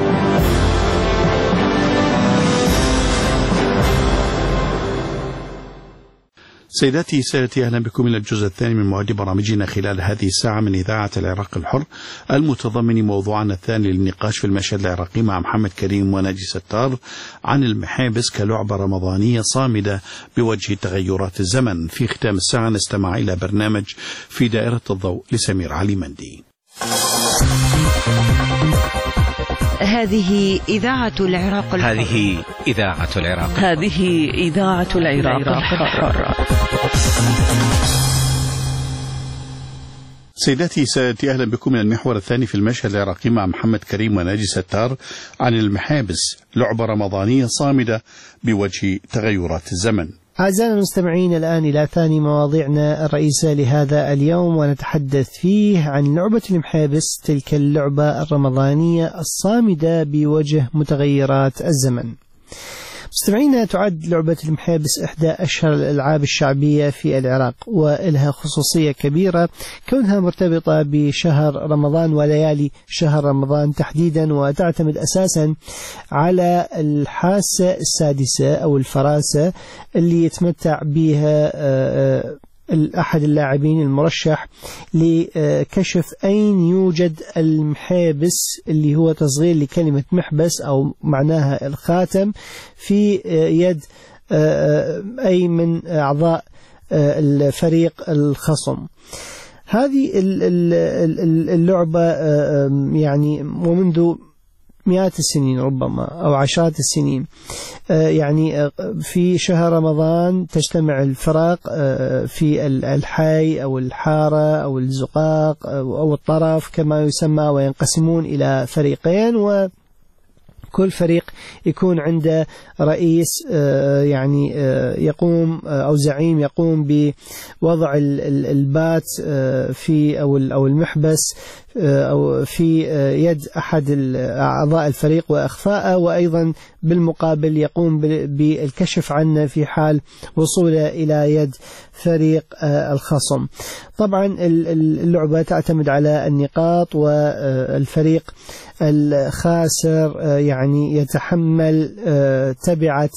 سيداتي سادتي، أهلا بكم إلى الجزء الثاني من مواد برامجنا خلال هذه الساعة من إذاعة العراق الحر، المتضمن موضوعنا الثاني للنقاش في المشهد العراقي مع محمد كريم وناجي ستار عن المحابس كلعبة رمضانية صامدة بوجه تغيرات الزمن. في ختام الساعة نستمع إلى برنامج في دائرة الضوء لسمير علي مندي. هذه إذاعة العراق الحر. هذه إذاعة العراق هذه إذاعة العراق الحر. سيداتي سادتي، أهلا بكم من المحور الثاني في المشهد العراقي مع محمد كريم وناجي ستار عن المحابس لعبة رمضانية صامدة بوجه تغيرات الزمن. أعزائنا المستمعين، الآن إلى ثاني مواضيعنا الرئيسة لهذا اليوم، ونتحدث فيه عن لعبة المحابس، تلك اللعبة الرمضانية الصامدة بوجه متغيرات الزمن. مستمعينا، تعد لعبة المحابس إحدى أشهر الألعاب الشعبية في العراق، ولها خصوصية كبيرة كونها مرتبطة بشهر رمضان وليالي شهر رمضان تحديدا، وتعتمد أساسا على الحاسة السادسة أو الفراسة اللي يتمتع بها أحد اللاعبين المرشح لكشف أين يوجد المحابس، اللي هو تصغير لكلمة محبس أو معناها الخاتم، في يد أي من أعضاء الفريق الخصم. هذه اللعبة يعني ومنذ مئات السنين ربما أو عشرات السنين، يعني في شهر رمضان تجتمع الفرق في الحي أو الحارة أو الزقاق أو الطرف كما يسمى، وينقسمون إلى فريقين، و كل فريق يكون عنده رئيس يعني يقوم أو زعيم يقوم بوضع البات في أو أو المحبس أو في يد أحد أعضاء الفريق وإخفاءه، وأيضا بالمقابل يقوم بالكشف عنه في حال وصوله إلى يد فريق الخصم. طبعا اللعبة تعتمد على النقاط، والفريق الخاسر يعني يتحمل تبعة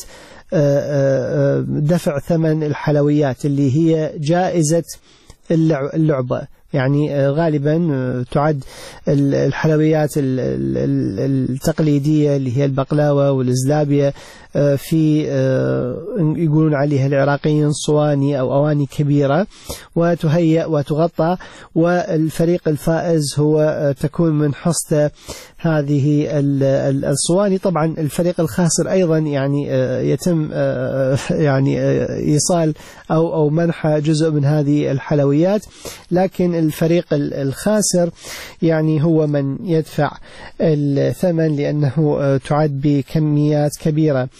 دفع ثمن الحلويات اللي هي جائزة اللعبة. يعني غالبا تعد الحلويات التقليدية اللي هي البقلاوة والزلابية في يقولون عليها العراقيين صواني أو أواني كبيرة، وتهيأ وتغطى، والفريق الفائز هو تكون من حصته هذه الصواني. طبعا الفريق الخاسر أيضا يعني يتم يعني إيصال أو أو منح جزء من هذه الحلويات، لكن الفريق الخاسر يعني هو من يدفع الثمن لأنه تعد بكميات كبيرة.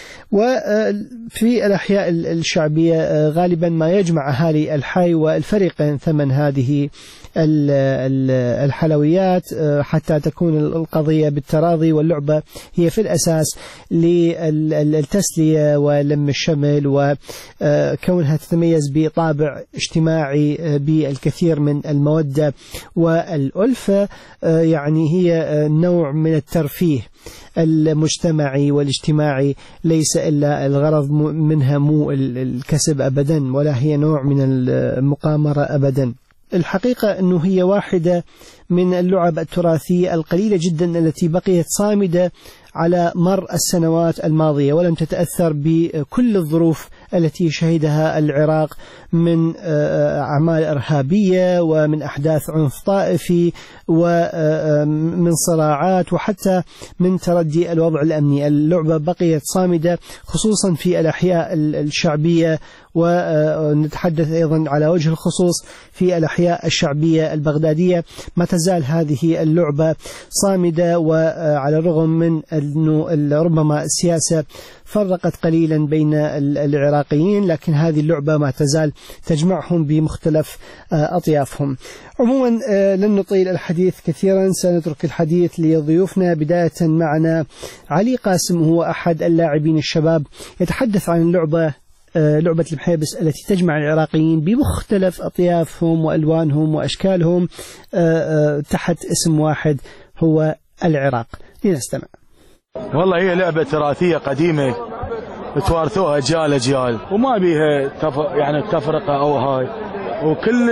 وفي الأحياء الشعبية غالبا ما يجمع أهالي الحي والفريقين ثمن هذه الحلويات حتى تكون القضية بالتراضي، واللعبة هي في الأساس للتسلية ولم الشمل، وكونها تتميز بطابع اجتماعي بالكثير من المودة والألفة، يعني هي نوع من الترفيه المجتمعي والاجتماعي، ليس إلا الغرض منها مو الكسب أبدا، ولا هي نوع من المقامرة أبدا. الحقيقة أنه هي واحدة من اللعب التراثية القليلة جدا التي بقيت صامدة على مر السنوات الماضية، ولم تتأثر بكل الظروف التي شهدها العراق من أعمال إرهابية ومن أحداث عنف طائفي ومن صراعات وحتى من تردي الوضع الأمني. اللعبة بقيت صامدة خصوصا في الأحياء الشعبية، ونتحدث أيضا على وجه الخصوص في الأحياء الشعبية البغدادية ما تزال هذه اللعبة صامدة، وعلى الرغم من أنه ربما السياسة فرقت قليلا بين العراقيين، لكن هذه اللعبة ما تزال تجمعهم بمختلف أطيافهم. عموما لن نطيل الحديث كثيرا، سنترك الحديث لضيوفنا. بداية معنا علي قاسم، هو أحد اللاعبين الشباب، يتحدث عن اللعبة لعبة المحيبس التي تجمع العراقيين بمختلف أطيافهم وألوانهم وأشكالهم تحت اسم واحد هو العراق. لنستمع. والله هي لعبة تراثية قديمة توارثوها أجيال أجيال، وما بيها تف... يعني تفرقة أو هاي، وكل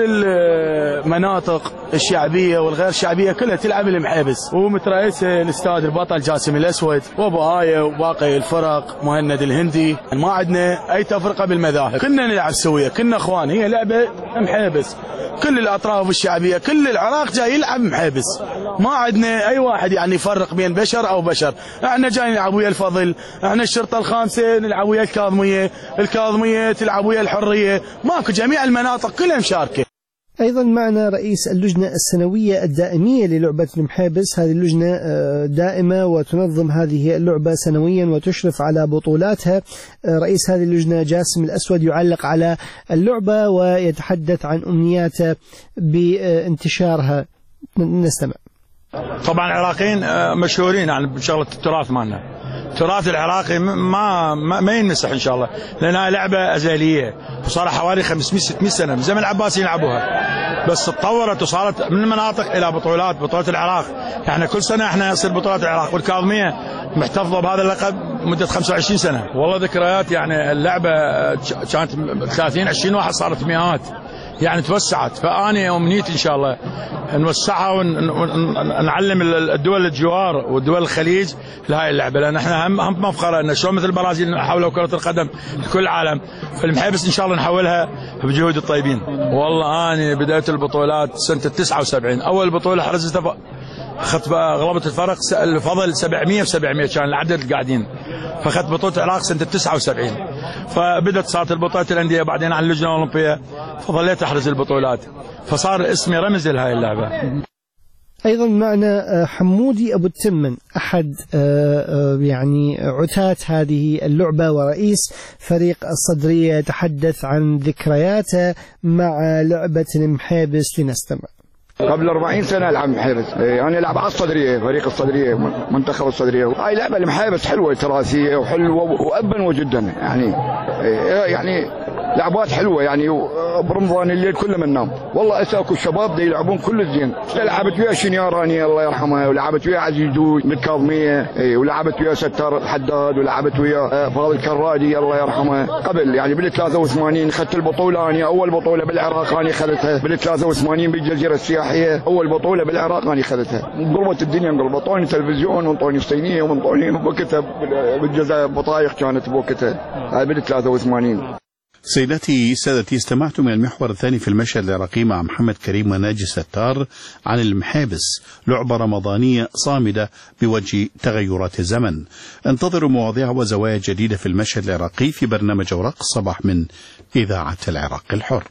المناطق الشعبية والغير شعبية كلها تلعب المحيبس، ومترأسها الأستاذ البطل جاسم الأسود وأبو آية وباقي الفرق مهند الهندي. ما عندنا أي تفرقة بالمذاهب، كنا نلعب سوية، كنا أخوان. هي لعبة محيبس، كل الأطراف الشعبية كل العراق جاي يلعب محيبس، ما عندنا أي واحد يعني يفرق بين بشر أو بشر. احنا جاي نلعب ويا الفضل، احنا الشرطة الخامسة نلعب ويا الكاظمية، الكاظمية تلعب ويا الحرية، ماكو جميع المناطق كلها مشاركة. أيضا معنا رئيس اللجنة السنوية الدائمية للعبة المحابس. هذه اللجنة دائمة وتنظم هذه اللعبة سنويا وتشرف على بطولاتها. رئيس هذه اللجنة جاسم الأسود يعلق على اللعبة ويتحدث عن أمنياته بانتشارها. نستمع. طبعا العراقيين مشهورين يعني بشغلة التراث مالنا، التراث العراقي ما ما, ما ينمسح ان شاء الله، لانها لعبه ازليه وصار حوالي خمسمية ستمية سنه من زمن العباسيين يلعبوها، بس تطورت وصارت من المناطق الى بطولات بطولات العراق. يعني كل سنه احنا يصير بطولات العراق، والكاظميه محتفظه بهذا اللقب مده خمسة وعشرين سنه. والله ذكريات، يعني اللعبه كانت ثلاثين عشرين واحد صارت مئات، يعني توسعت. فاني امنيتي ان شاء الله نوسعها ونعلم الدول الجوار والدول الخليج لهاي اللعبه، لان احنا هم هم مفخره ان شلون مثل البرازيل حولوا كره القدم لكل العالم، فالمحيبس ان شاء الله نحولها بجهود الطيبين. والله اني بدايه البطولات سنه تسعة وسبعين، اول بطوله حرزتها اخذت غلبت الفرق الفضل سبعمية في سبعمية كان العدد القاعدين، فاخذت بطوله العراق سنه تسعة وسبعين، فبدت صارت البطولات الانديه بعدين على اللجنه الاولمبيه، فظليت احرز البطولات، فصار اسمي رمز لهاي اللعبه. أيضا معنا حمودي أبو التمن، أحد يعني عتاة هذه اللعبة ورئيس فريق الصدرية، يتحدث عن ذكرياته مع لعبة المحابس. لنستمع. قبل أربعين سنة ألعب محابس. أنا ألعب على الصدرية، فريق الصدرية، منتخب الصدرية. هاي لعبة المحابس حلوة تراثية وحلوة وأبا وجدا يعني يعني لعبات حلوة يعني. برمضان الليل كله منام والله اساكو الشباب دي يلعبون كل زين. لعبت ويا شنياراني الله يرحمها، ولعبت ويا عزيز دوي من الكاظمية، ولعبت ويا ستار الحداد، ولعبت ويا فاضل كرادي الله يرحمه قبل يعني بال ثلاثة وثمانين. اخذت البطولة أنا أول بطولة بالعراق أنا اخذتها بال ثلاثة وثمانين بالجزيرة السياحية، أول بطولة بالعراق أنا اخذتها. انقلبت الدنيا انقلبت، انطوني تلفزيون وانطوني صينية وانطوني بوقتها بالجزائر بطايق كانت بوقتها هاي بال ثلاثة وثمانين. سيداتي سادتي، استمعت من المحور الثاني في المشهد العراقي مع محمد كريم وناجي ستار عن المحابس، لعبة رمضانية صامدة بوجه تغيرات الزمن. انتظروا مواضيع وزوايا جديدة في المشهد العراقي في برنامج أوراق الصباح من إذاعة العراق الحر.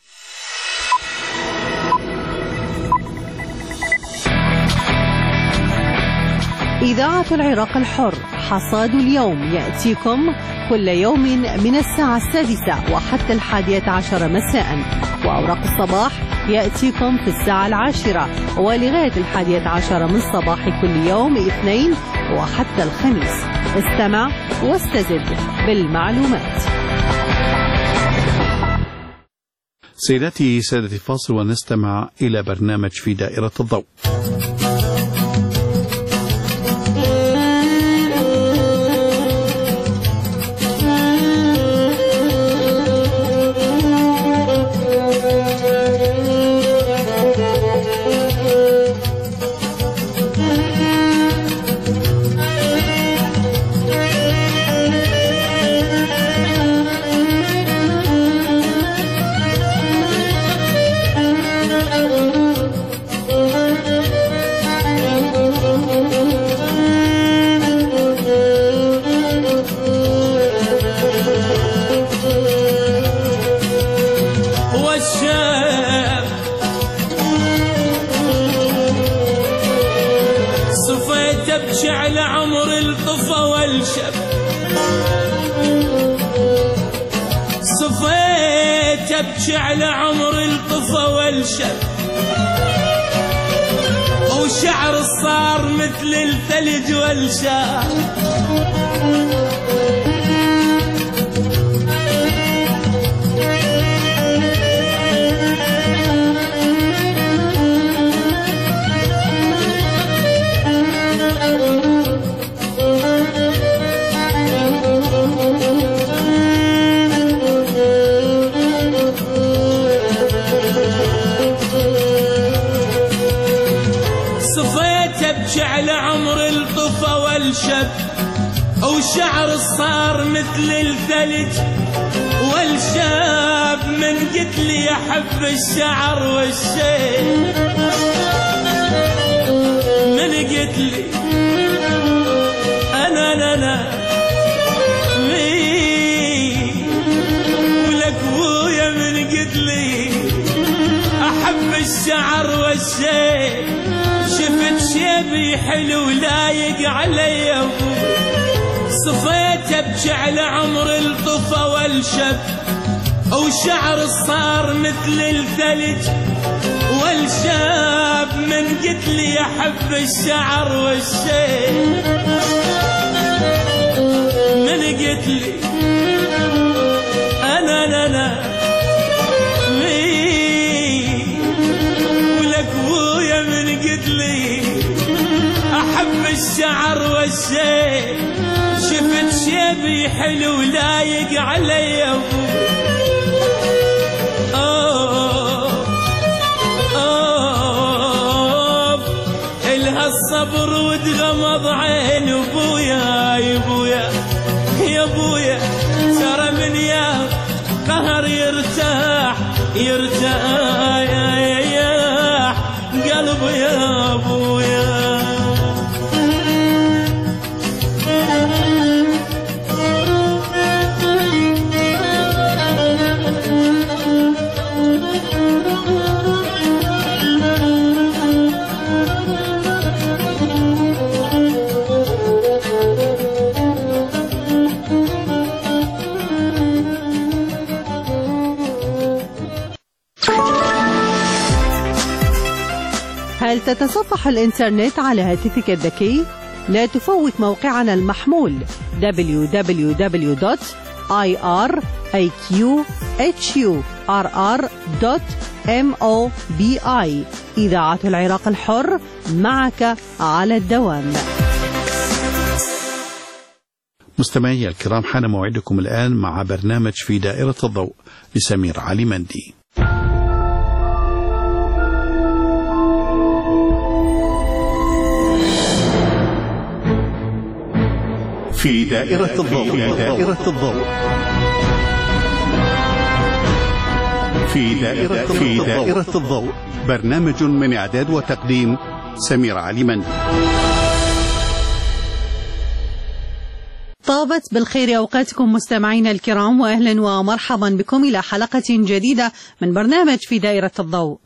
إذاعة العراق الحر، حصاد اليوم يأتيكم كل يوم من الساعة السادسة وحتى الحادية عشر مساء، وأوراق الصباح يأتيكم في الساعة العاشرة ولغاية الحادية عشر من صباح كل يوم اثنين وحتى الخميس. استمع واستزد بالمعلومات. سيداتي سادتي، فاصل ونستمع إلى برنامج في دائرة الضوء. شعل عمر الطفى والشب، صفيت ابكي على عمر الطفى والشب، وشعر صار مثل الثلج والشاب. على عمر الطفى والشب، وشعر صار مثل الثلج والشاب. من قلت لي احب الشعر والشيب، من قلت لي انا انا انا ولك ابويا، من قلت لي احب الشعر والشيب. شفت شيبي حلو لايق علي ابوي، صفيت ابكي على عمر الطفى والشب، وشعر صار مثل الثلج والشاب. من قلت لي احب الشعر والشيب، من قلت لي انا انا انا ولك ابويا، من قلت لي احب الشعر والشيب. شفت شيبي حلو لايق علي ابوي. اوه اوه الها الصبر وتغمض عين ابويا، يا ابويا يا ابويا، ترى من يا قهر يرتاح يرتاح قلبي يا ابويا. هل تتصفح الإنترنت على هاتفك الذكي؟ لا تفوت موقعنا المحمول دبليو دبليو دبليو دوت آي آر إيه كيو إتش يو آر آر دوت موباي. إذاعة العراق الحر، معك على الدوام. مستمعي الكرام، حان موعدكم الآن مع برنامج في دائرة الضوء لسمير علي مندي. في دائرة الضوء في دائرة الضوء في دائرة في دائرة الضوء، برنامج من إعداد وتقديم سمير علي مندي. طابت بالخير أوقاتكم مستمعينا الكرام، وأهلا ومرحبا بكم إلى حلقة جديدة من برنامج في دائرة الضوء.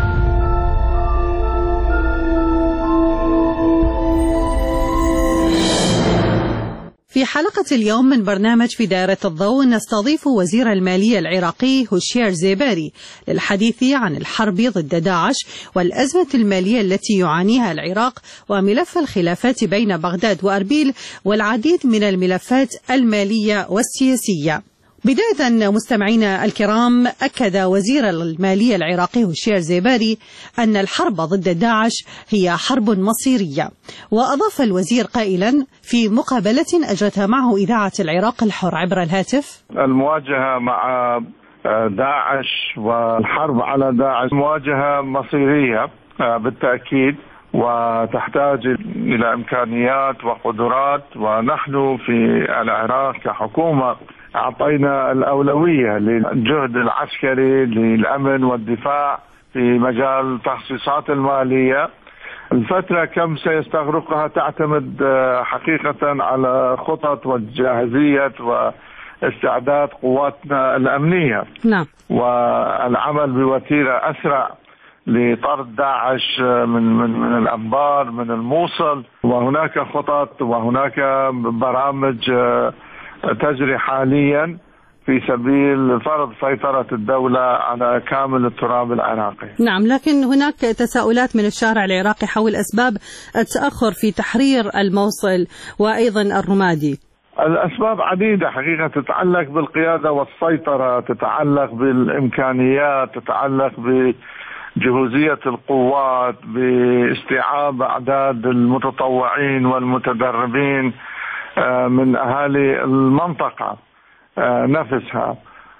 في حلقة اليوم من برنامج في دائرة الضوء نستضيف وزير المالية العراقي هوشيار زيباري للحديث عن الحرب ضد داعش والأزمة المالية التي يعانيها العراق وملف الخلافات بين بغداد وأربيل والعديد من الملفات المالية والسياسية. بداية مستمعينا الكرام، أكد وزير المالية العراقي هوشيار زيباري أن الحرب ضد داعش هي حرب مصيرية، وأضاف الوزير قائلا في مقابلة أجرتها معه إذاعة العراق الحر عبر الهاتف: المواجهة مع داعش والحرب على داعش مواجهة مصيرية بالتأكيد، وتحتاج إلى إمكانيات وقدرات، ونحن في العراق كحكومة أعطينا الأولوية للجهد العسكري للأمن والدفاع في مجال التخصيصات المالية. الفترة كم سيستغرقها تعتمد حقيقة على خطط وجاهزية واستعداد قواتنا الأمنية. نعم. والعمل بوتيرة أسرع لطرد داعش من من من الأنبار، من الموصل، وهناك خطط وهناك برامج تجري حاليا في سبيل فرض سيطرة الدولة على كامل التراب العراقي. نعم، لكن هناك تساؤلات من الشارع العراقي حول أسباب التأخر في تحرير الموصل وأيضا الرمادي. الأسباب عديدة حقيقة، تتعلق بالقيادة والسيطرة، تتعلق بالإمكانيات، تتعلق بجهوزية القوات، باستيعاب أعداد المتطوعين والمتدربين من أهالي المنطقة نفسها.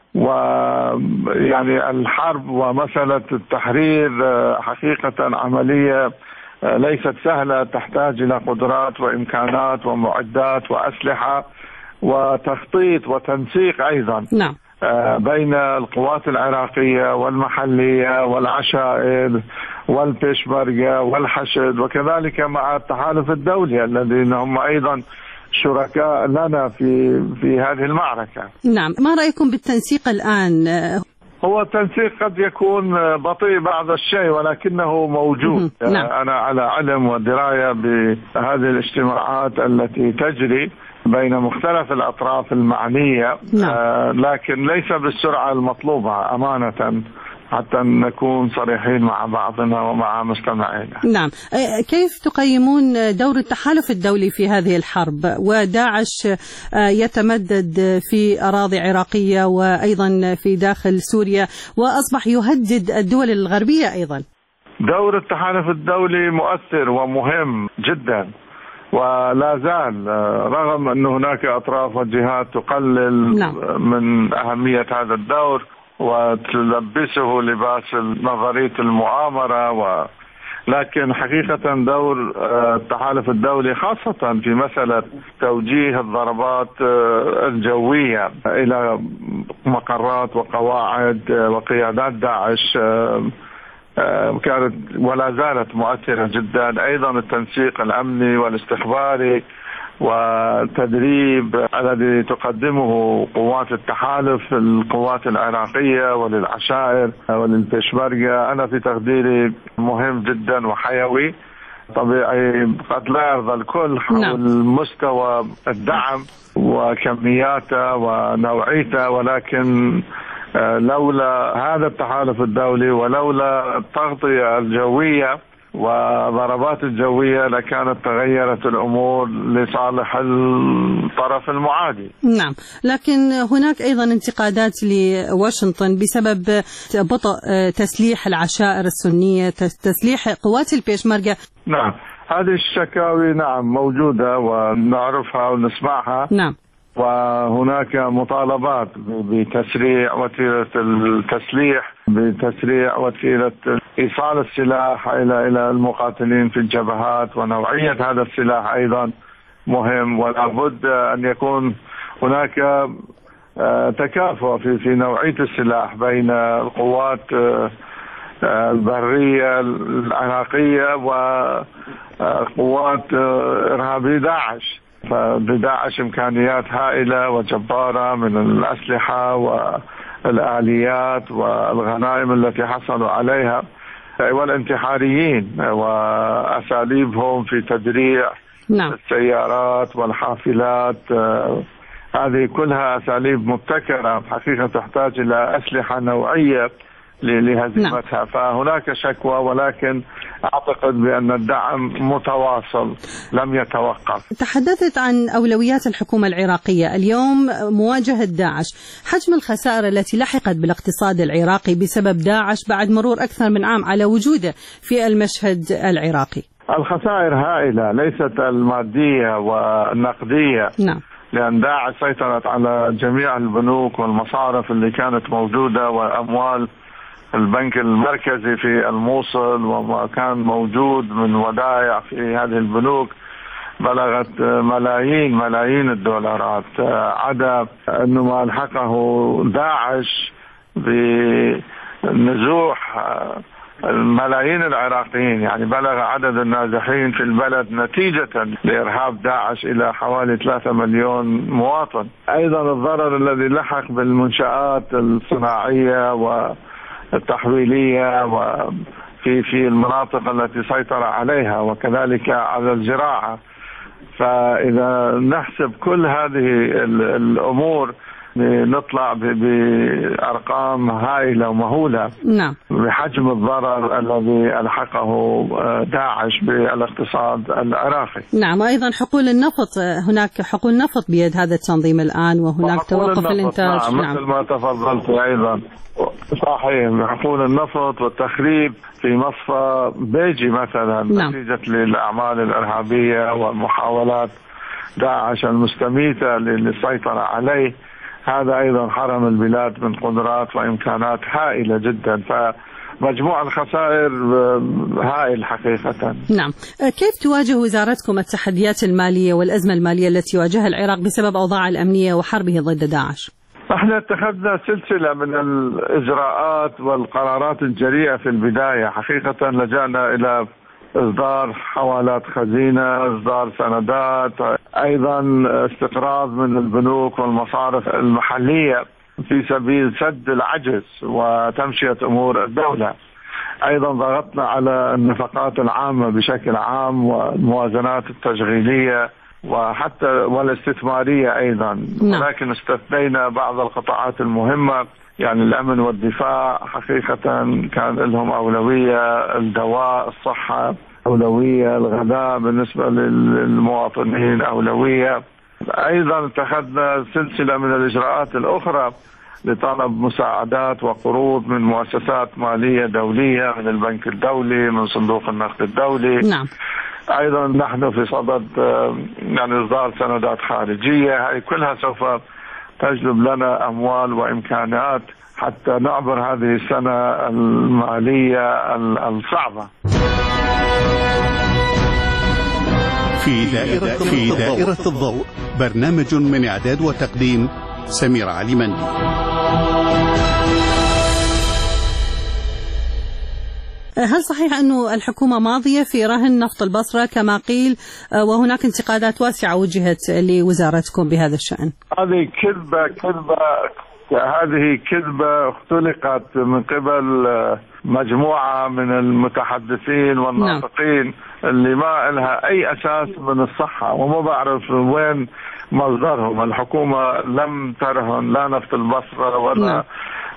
ويعني الحرب ومسألة التحرير حقيقة عملية ليست سهلة، تحتاج إلى قدرات وإمكانات ومعدات وأسلحة وتخطيط وتنسيق أيضا. نعم. بين القوات العراقية والمحلية والعشائر والبيشمركة والحشد، وكذلك مع التحالف الدولي الذين هم أيضا شركاء لنا في في هذه المعركة. نعم، ما رأيكم بالتنسيق الآن؟ هو التنسيق قد يكون بطيء بعض الشيء ولكنه موجود. نعم. أنا على علم ودراية بهذه الاجتماعات التي تجري بين مختلف الأطراف المعنية. نعم. آه لكن ليس بالسرعة المطلوبة أمانة، حتى نكون صريحين مع بعضنا ومع مستمعينا. نعم، كيف تقيمون دور التحالف الدولي في هذه الحرب؟ وداعش يتمدد في أراضي عراقية وأيضا في داخل سوريا، وأصبح يهدد الدول الغربية أيضا. دور التحالف الدولي مؤثر ومهم جدا، ولا زال رغم أن هناك أطراف وجهات تقلل نعم. من أهمية هذا الدور وتلبسه لباس نظرية المؤامرة، و... لكن حقيقة دور التحالف الدولي خاصة في مسألة توجيه الضربات الجوية إلى مقرات وقواعد وقيادات داعش كانت ولا زالت مؤثرة جدا. أيضا التنسيق الأمني والاستخباري والتدريب الذي تقدمه قوات التحالف القوات العراقية وللعشائر وللبيشمركة أنا في تقديري مهم جدا وحيوي. طبيعي قد لا يرضى الكل حول نعم. مستوى الدعم وكمياته ونوعيته، ولكن لولا هذا التحالف الدولي ولولا التغطية الجوية وضربات الجوية لكانت تغيرت الأمور لصالح الطرف المعادي. نعم، لكن هناك أيضا انتقادات لواشنطن بسبب بطء تسليح العشائر السنية، تسليح قوات البيشمركة. نعم، هذه الشكاوي نعم موجودة ونعرفها ونسمعها. نعم. وهناك مطالبات بتسريع وتيرة التسليح، بتسريع وتيرة إيصال السلاح إلى إلى المقاتلين في الجبهات، ونوعية هذا السلاح أيضا مهم، ولا بد أن يكون هناك تكافؤ في في نوعية السلاح بين القوات البرية العراقية وقوات إرهابي داعش. فلداعش إمكانيات هائلة وجبارة من الأسلحة والآليات والغنائم التي حصلوا عليها، والانتحاريين وأساليبهم في تدريع نعم. السيارات والحافلات، هذه كلها أساليب مبتكرة حقيقة تحتاج إلى أسلحة نوعية لهزيمتها. نعم. فهناك شكوى، ولكن أعتقد بأن الدعم متواصل لم يتوقف. تحدثت عن أولويات الحكومة العراقية اليوم مواجهة داعش، حجم الخسائر التي لحقت بالاقتصاد العراقي بسبب داعش بعد مرور أكثر من عام على وجوده في المشهد العراقي. الخسائر هائلة، ليست المادية والنقدية. نعم. لأن داعش سيطرت على جميع البنوك والمصارف اللي كانت موجودة، وأموال البنك المركزي في الموصل وما كان موجود من ودائع في هذه البنوك بلغت ملايين ملايين الدولارات، عدا أنه ما ألحقه داعش بنزوح ملايين العراقيين، يعني بلغ عدد النازحين في البلد نتيجة لإرهاب داعش إلى حوالي ثلاثة مليون مواطن. أيضا الضرر الذي لحق بالمنشآت الصناعية والتحويلية وفي في المناطق التي سيطر عليها، وكذلك على الزراعة. فإذا نحسب كل هذه الأمور نطلع بأرقام هائلة ومهولة. نعم. بحجم الضرر الذي ألحقه داعش بالاقتصاد العراقي. نعم، وأيضا حقول النفط، هناك حقول نفط بيد هذا التنظيم الآن، وهناك توقف الإنتاج. نعم، مثل ما تفضلت أيضا صحيح، حقول النفط والتخريب في مصفى بيجي مثلا. نعم. نتيجة للأعمال الإرهابية ومحاولات داعش المستميتة للسيطرة عليه، هذا أيضا حرم البلاد من قدرات وإمكانات هائلة جدا. فمجموع الخسائر هائل حقيقة. نعم. كيف تواجه وزارتكم التحديات المالية والأزمة المالية التي يواجهها العراق بسبب أوضاع الأمنية وحربه ضد داعش؟ احنا اتخذنا سلسلة من الإجراءات والقرارات الجريئة في البداية. حقيقة لجأنا إلى إصدار حوالات خزينة، إصدار سندات، أيضا استقراض من البنوك والمصارف المحلية في سبيل سد العجز وتمشية أمور الدولة. أيضا ضغطنا على النفقات العامة بشكل عام والموازنات التشغيلية وحتى والاستثمارية أيضا. نعم. ولكن استثنينا بعض القطاعات المهمة، يعني الأمن والدفاع حقيقة كان لهم أولوية، الدواء، الصحة أولوية، الغذاء بالنسبة للمواطنين أولوية. أيضا اتخذنا سلسلة من الإجراءات الأخرى لطلب مساعدات وقروض من مؤسسات مالية دولية، من البنك الدولي، من صندوق النقد الدولي. نعم. أيضا نحن في صدد يعني إصدار سندات خارجية، هاي كلها سوف تجلب لنا أموال وإمكانات حتى نعبر هذه السنة المالية الصعبة. في دائرة, في دائرة الضوء، برنامج من إعداد وتقديم سمير علي مندي. هل صحيح أنه الحكومة ماضية في رهن نفط البصرة كما قيل، وهناك انتقادات واسعة وجهت لوزارتكم بهذا الشأن؟ هذه كذبة كذبة هذه كذبة اختلقت من قبل مجموعة من المتحدثين والناطقين. نعم. اللي ما لها أي أساس من الصحة، وما بعرف وين مصدرهم. الحكومة لم ترهن لا نفط البصرة ولا نعم.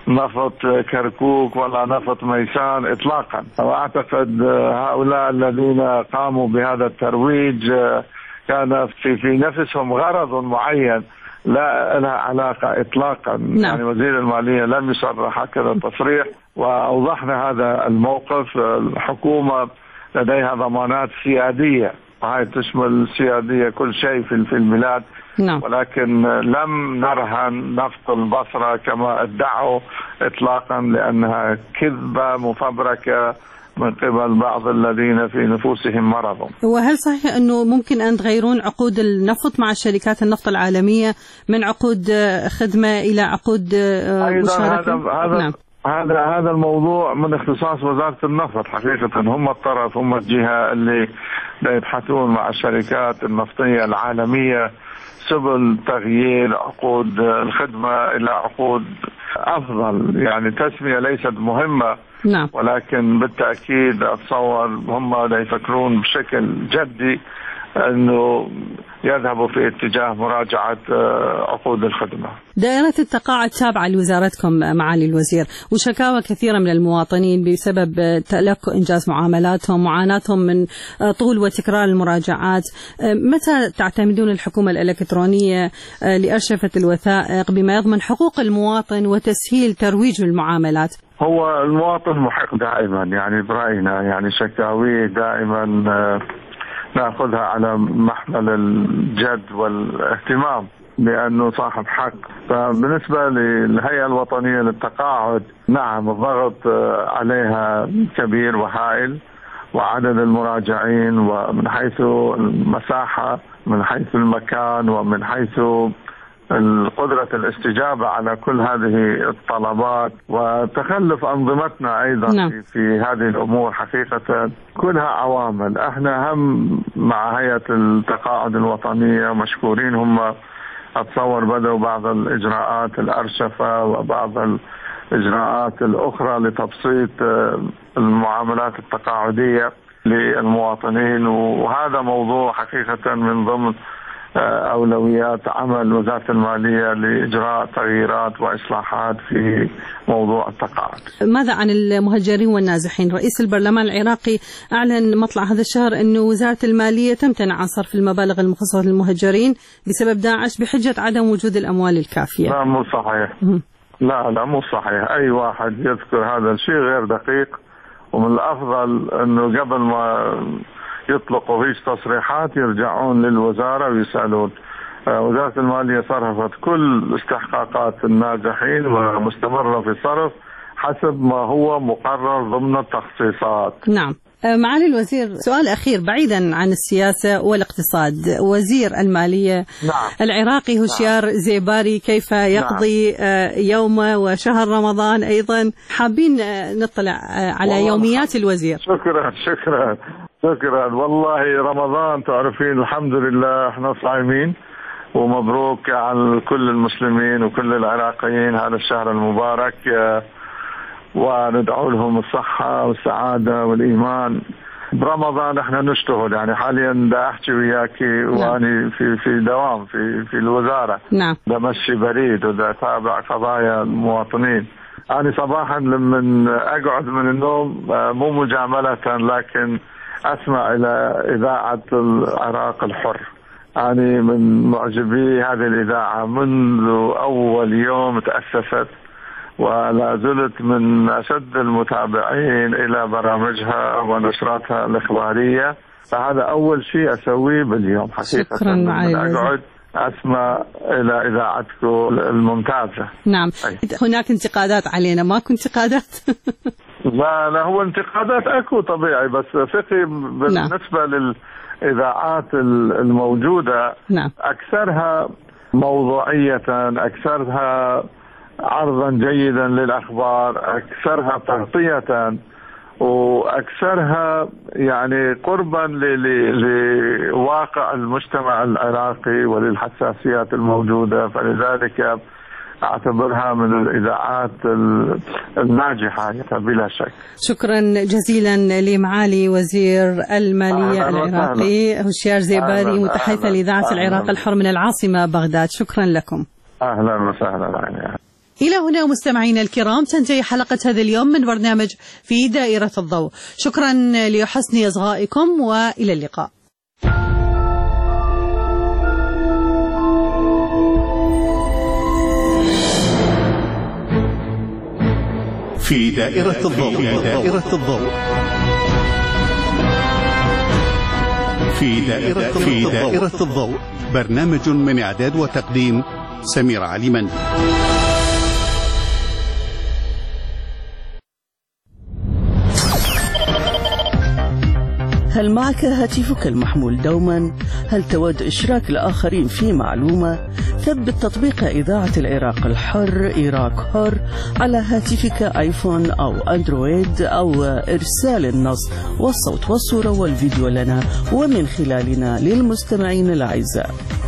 نفط كركوك ولا نفط ميسان إطلاقا. وأعتقد هؤلاء الذين قاموا بهذا الترويج كان في في نفسهم غرض معين لا لها علاقة إطلاقا. نعم. يعني وزير المالية لم يصرح هكذا تصريح، وأوضحنا هذا الموقف. الحكومة لديها ضمانات سيادية، وهي تشمل السيادية كل شيء في في البلاد. نعم. ولكن لم نرهن نفط البصرة كما ادعوا إطلاقا، لأنها كذبة مفبركة من قبل بعض الذين في نفوسهم مرض. وهل صحيح أنه ممكن أن تغيرون عقود النفط مع شركات النفط العالمية من عقود خدمة إلى عقود مشاركة؟ هذا هذا نعم. هذا هذا الموضوع من اختصاص وزارة النفط حقيقة. هم الطرف، هم الجهة اللي يبحثون مع الشركات النفطية العالمية سبل تغيير عقود الخدمة إلى عقود أفضل. يعني تسمية ليست مهمة. نعم. ولكن بالتأكيد أتصور هم لا يفكرون بشكل جدي أنه يذهبوا في اتجاه مراجعة عقود الخدمة. دائرة التقاعد تابعة لوزارتكم معالي الوزير، وشكاوى كثيرة من المواطنين بسبب تألق إنجاز معاملاتهم، معاناتهم من طول وتكرار المراجعات. متى تعتمدون الحكومة الإلكترونية لأرشفة الوثائق بما يضمن حقوق المواطن وتسهيل ترويج المعاملات؟ هو المواطن محق دائما، يعني برأينا يعني شكاويه دائما نأخذها على محمل الجد والاهتمام لأنه صاحب حق. فبالنسبة للهيئة الوطنية للتقاعد، نعم الضغط عليها كبير وهائل، وعدد المراجعين ومن حيث المساحة من حيث المكان ومن حيث قدرة الاستجابة على كل هذه الطلبات وتخلف أنظمتنا أيضا نعم. في, في هذه الأمور حقيقة كلها عوامل. احنا هم مع هيئة التقاعد الوطنية مشكورين، هم أتصور بدأوا بعض الإجراءات الأرشفة وبعض الإجراءات الأخرى لتبسيط المعاملات التقاعدية للمواطنين، وهذا موضوع حقيقة من ضمن أولويات عمل وزارة المالية لإجراء تغييرات وإصلاحات في موضوع التقاعد. ماذا عن المهجرين والنازحين؟ رئيس البرلمان العراقي أعلن مطلع هذا الشهر أن وزارة المالية تمتنع عن صرف المبالغ المخصصة للمهجرين بسبب داعش بحجة عدم وجود الأموال الكافية. لا مو صحيح. لا لا مو صحيح. أي واحد يذكر هذا الشيء غير دقيق، ومن الأفضل أنه قبل ما يطلقوا فيش تصريحات يرجعون للوزارة ويسألون. وزارة المالية صرفت كل استحقاقات النازحين ومستمرة في صرف حسب ما هو مقرر ضمن التخصيصات. نعم. معالي الوزير، سؤال أخير بعيدا عن السياسة والاقتصاد، وزير المالية نعم. العراقي هوشيار نعم. زيباري كيف يقضي نعم. يومه وشهر رمضان أيضا؟ حابين نطلع على يوميات الوزير. شكرا شكرا شكرا. والله رمضان تعرفين الحمد لله احنا صايمين، ومبروك على كل المسلمين وكل العراقيين هذا الشهر المبارك، وندعو لهم الصحة والسعادة والإيمان. برمضان احنا نشتغل، يعني حاليا دا احكي وياكي واني في في دوام في في الوزارة. نعم. بمشي بريد ودا اتابع قضايا المواطنين. أنا صباحا لما أقعد من النوم مو مجاملة لكن أسمع إلى إذاعة العراق الحر. أنا من معجبي هذه الإذاعة منذ أول يوم تأسست، ولا زلت من أشد المتابعين إلى برامجها ونشراتها الإخبارية. فهذا أول شيء أسويه باليوم حقيقة. شكرا معالي أقعد أسمع إلى إذاعتكم الممتازة. نعم. أي. هناك انتقادات علينا، ماكو انتقادات؟ لا لا هو انتقادات أكو طبيعي، بس فقي بالنسبة نعم. للإذاعات الموجودة نعم. أكثرها موضوعية، أكثرها عرضا جيدا للأخبار، أكثرها تغطية، وأكثرها يعني قربا لواقع المجتمع العراقي وللحساسيات الموجودة. فلذلك أعتبرها من الإذاعات الناجحة بلا شك. شكرا جزيلا لمعالي وزير المالية العراقي هوشيار زيباري متحدث لإذاعة العراق الحر من العاصمة بغداد. شكرا لكم. أهلا وسهلا. إلى هنا مستمعينا الكرام تنتهي حلقة هذا اليوم من برنامج في دائرة الضوء. شكرا لحسن إصغائكم وإلى اللقاء. في دائرة الضوء في دائرة الضوء في دائرة في دائرة الضوء برنامج من إعداد وتقديم سمير علي مندي. هل معك هاتفك المحمول دوما؟ هل تود إشراك الآخرين في معلومة؟ ثبت تطبيق إذاعة العراق الحر إيراك حر على هاتفك آيفون أو أندرويد، أو إرسال النص والصوت والصورة والفيديو لنا ومن خلالنا للمستمعين الأعزاء.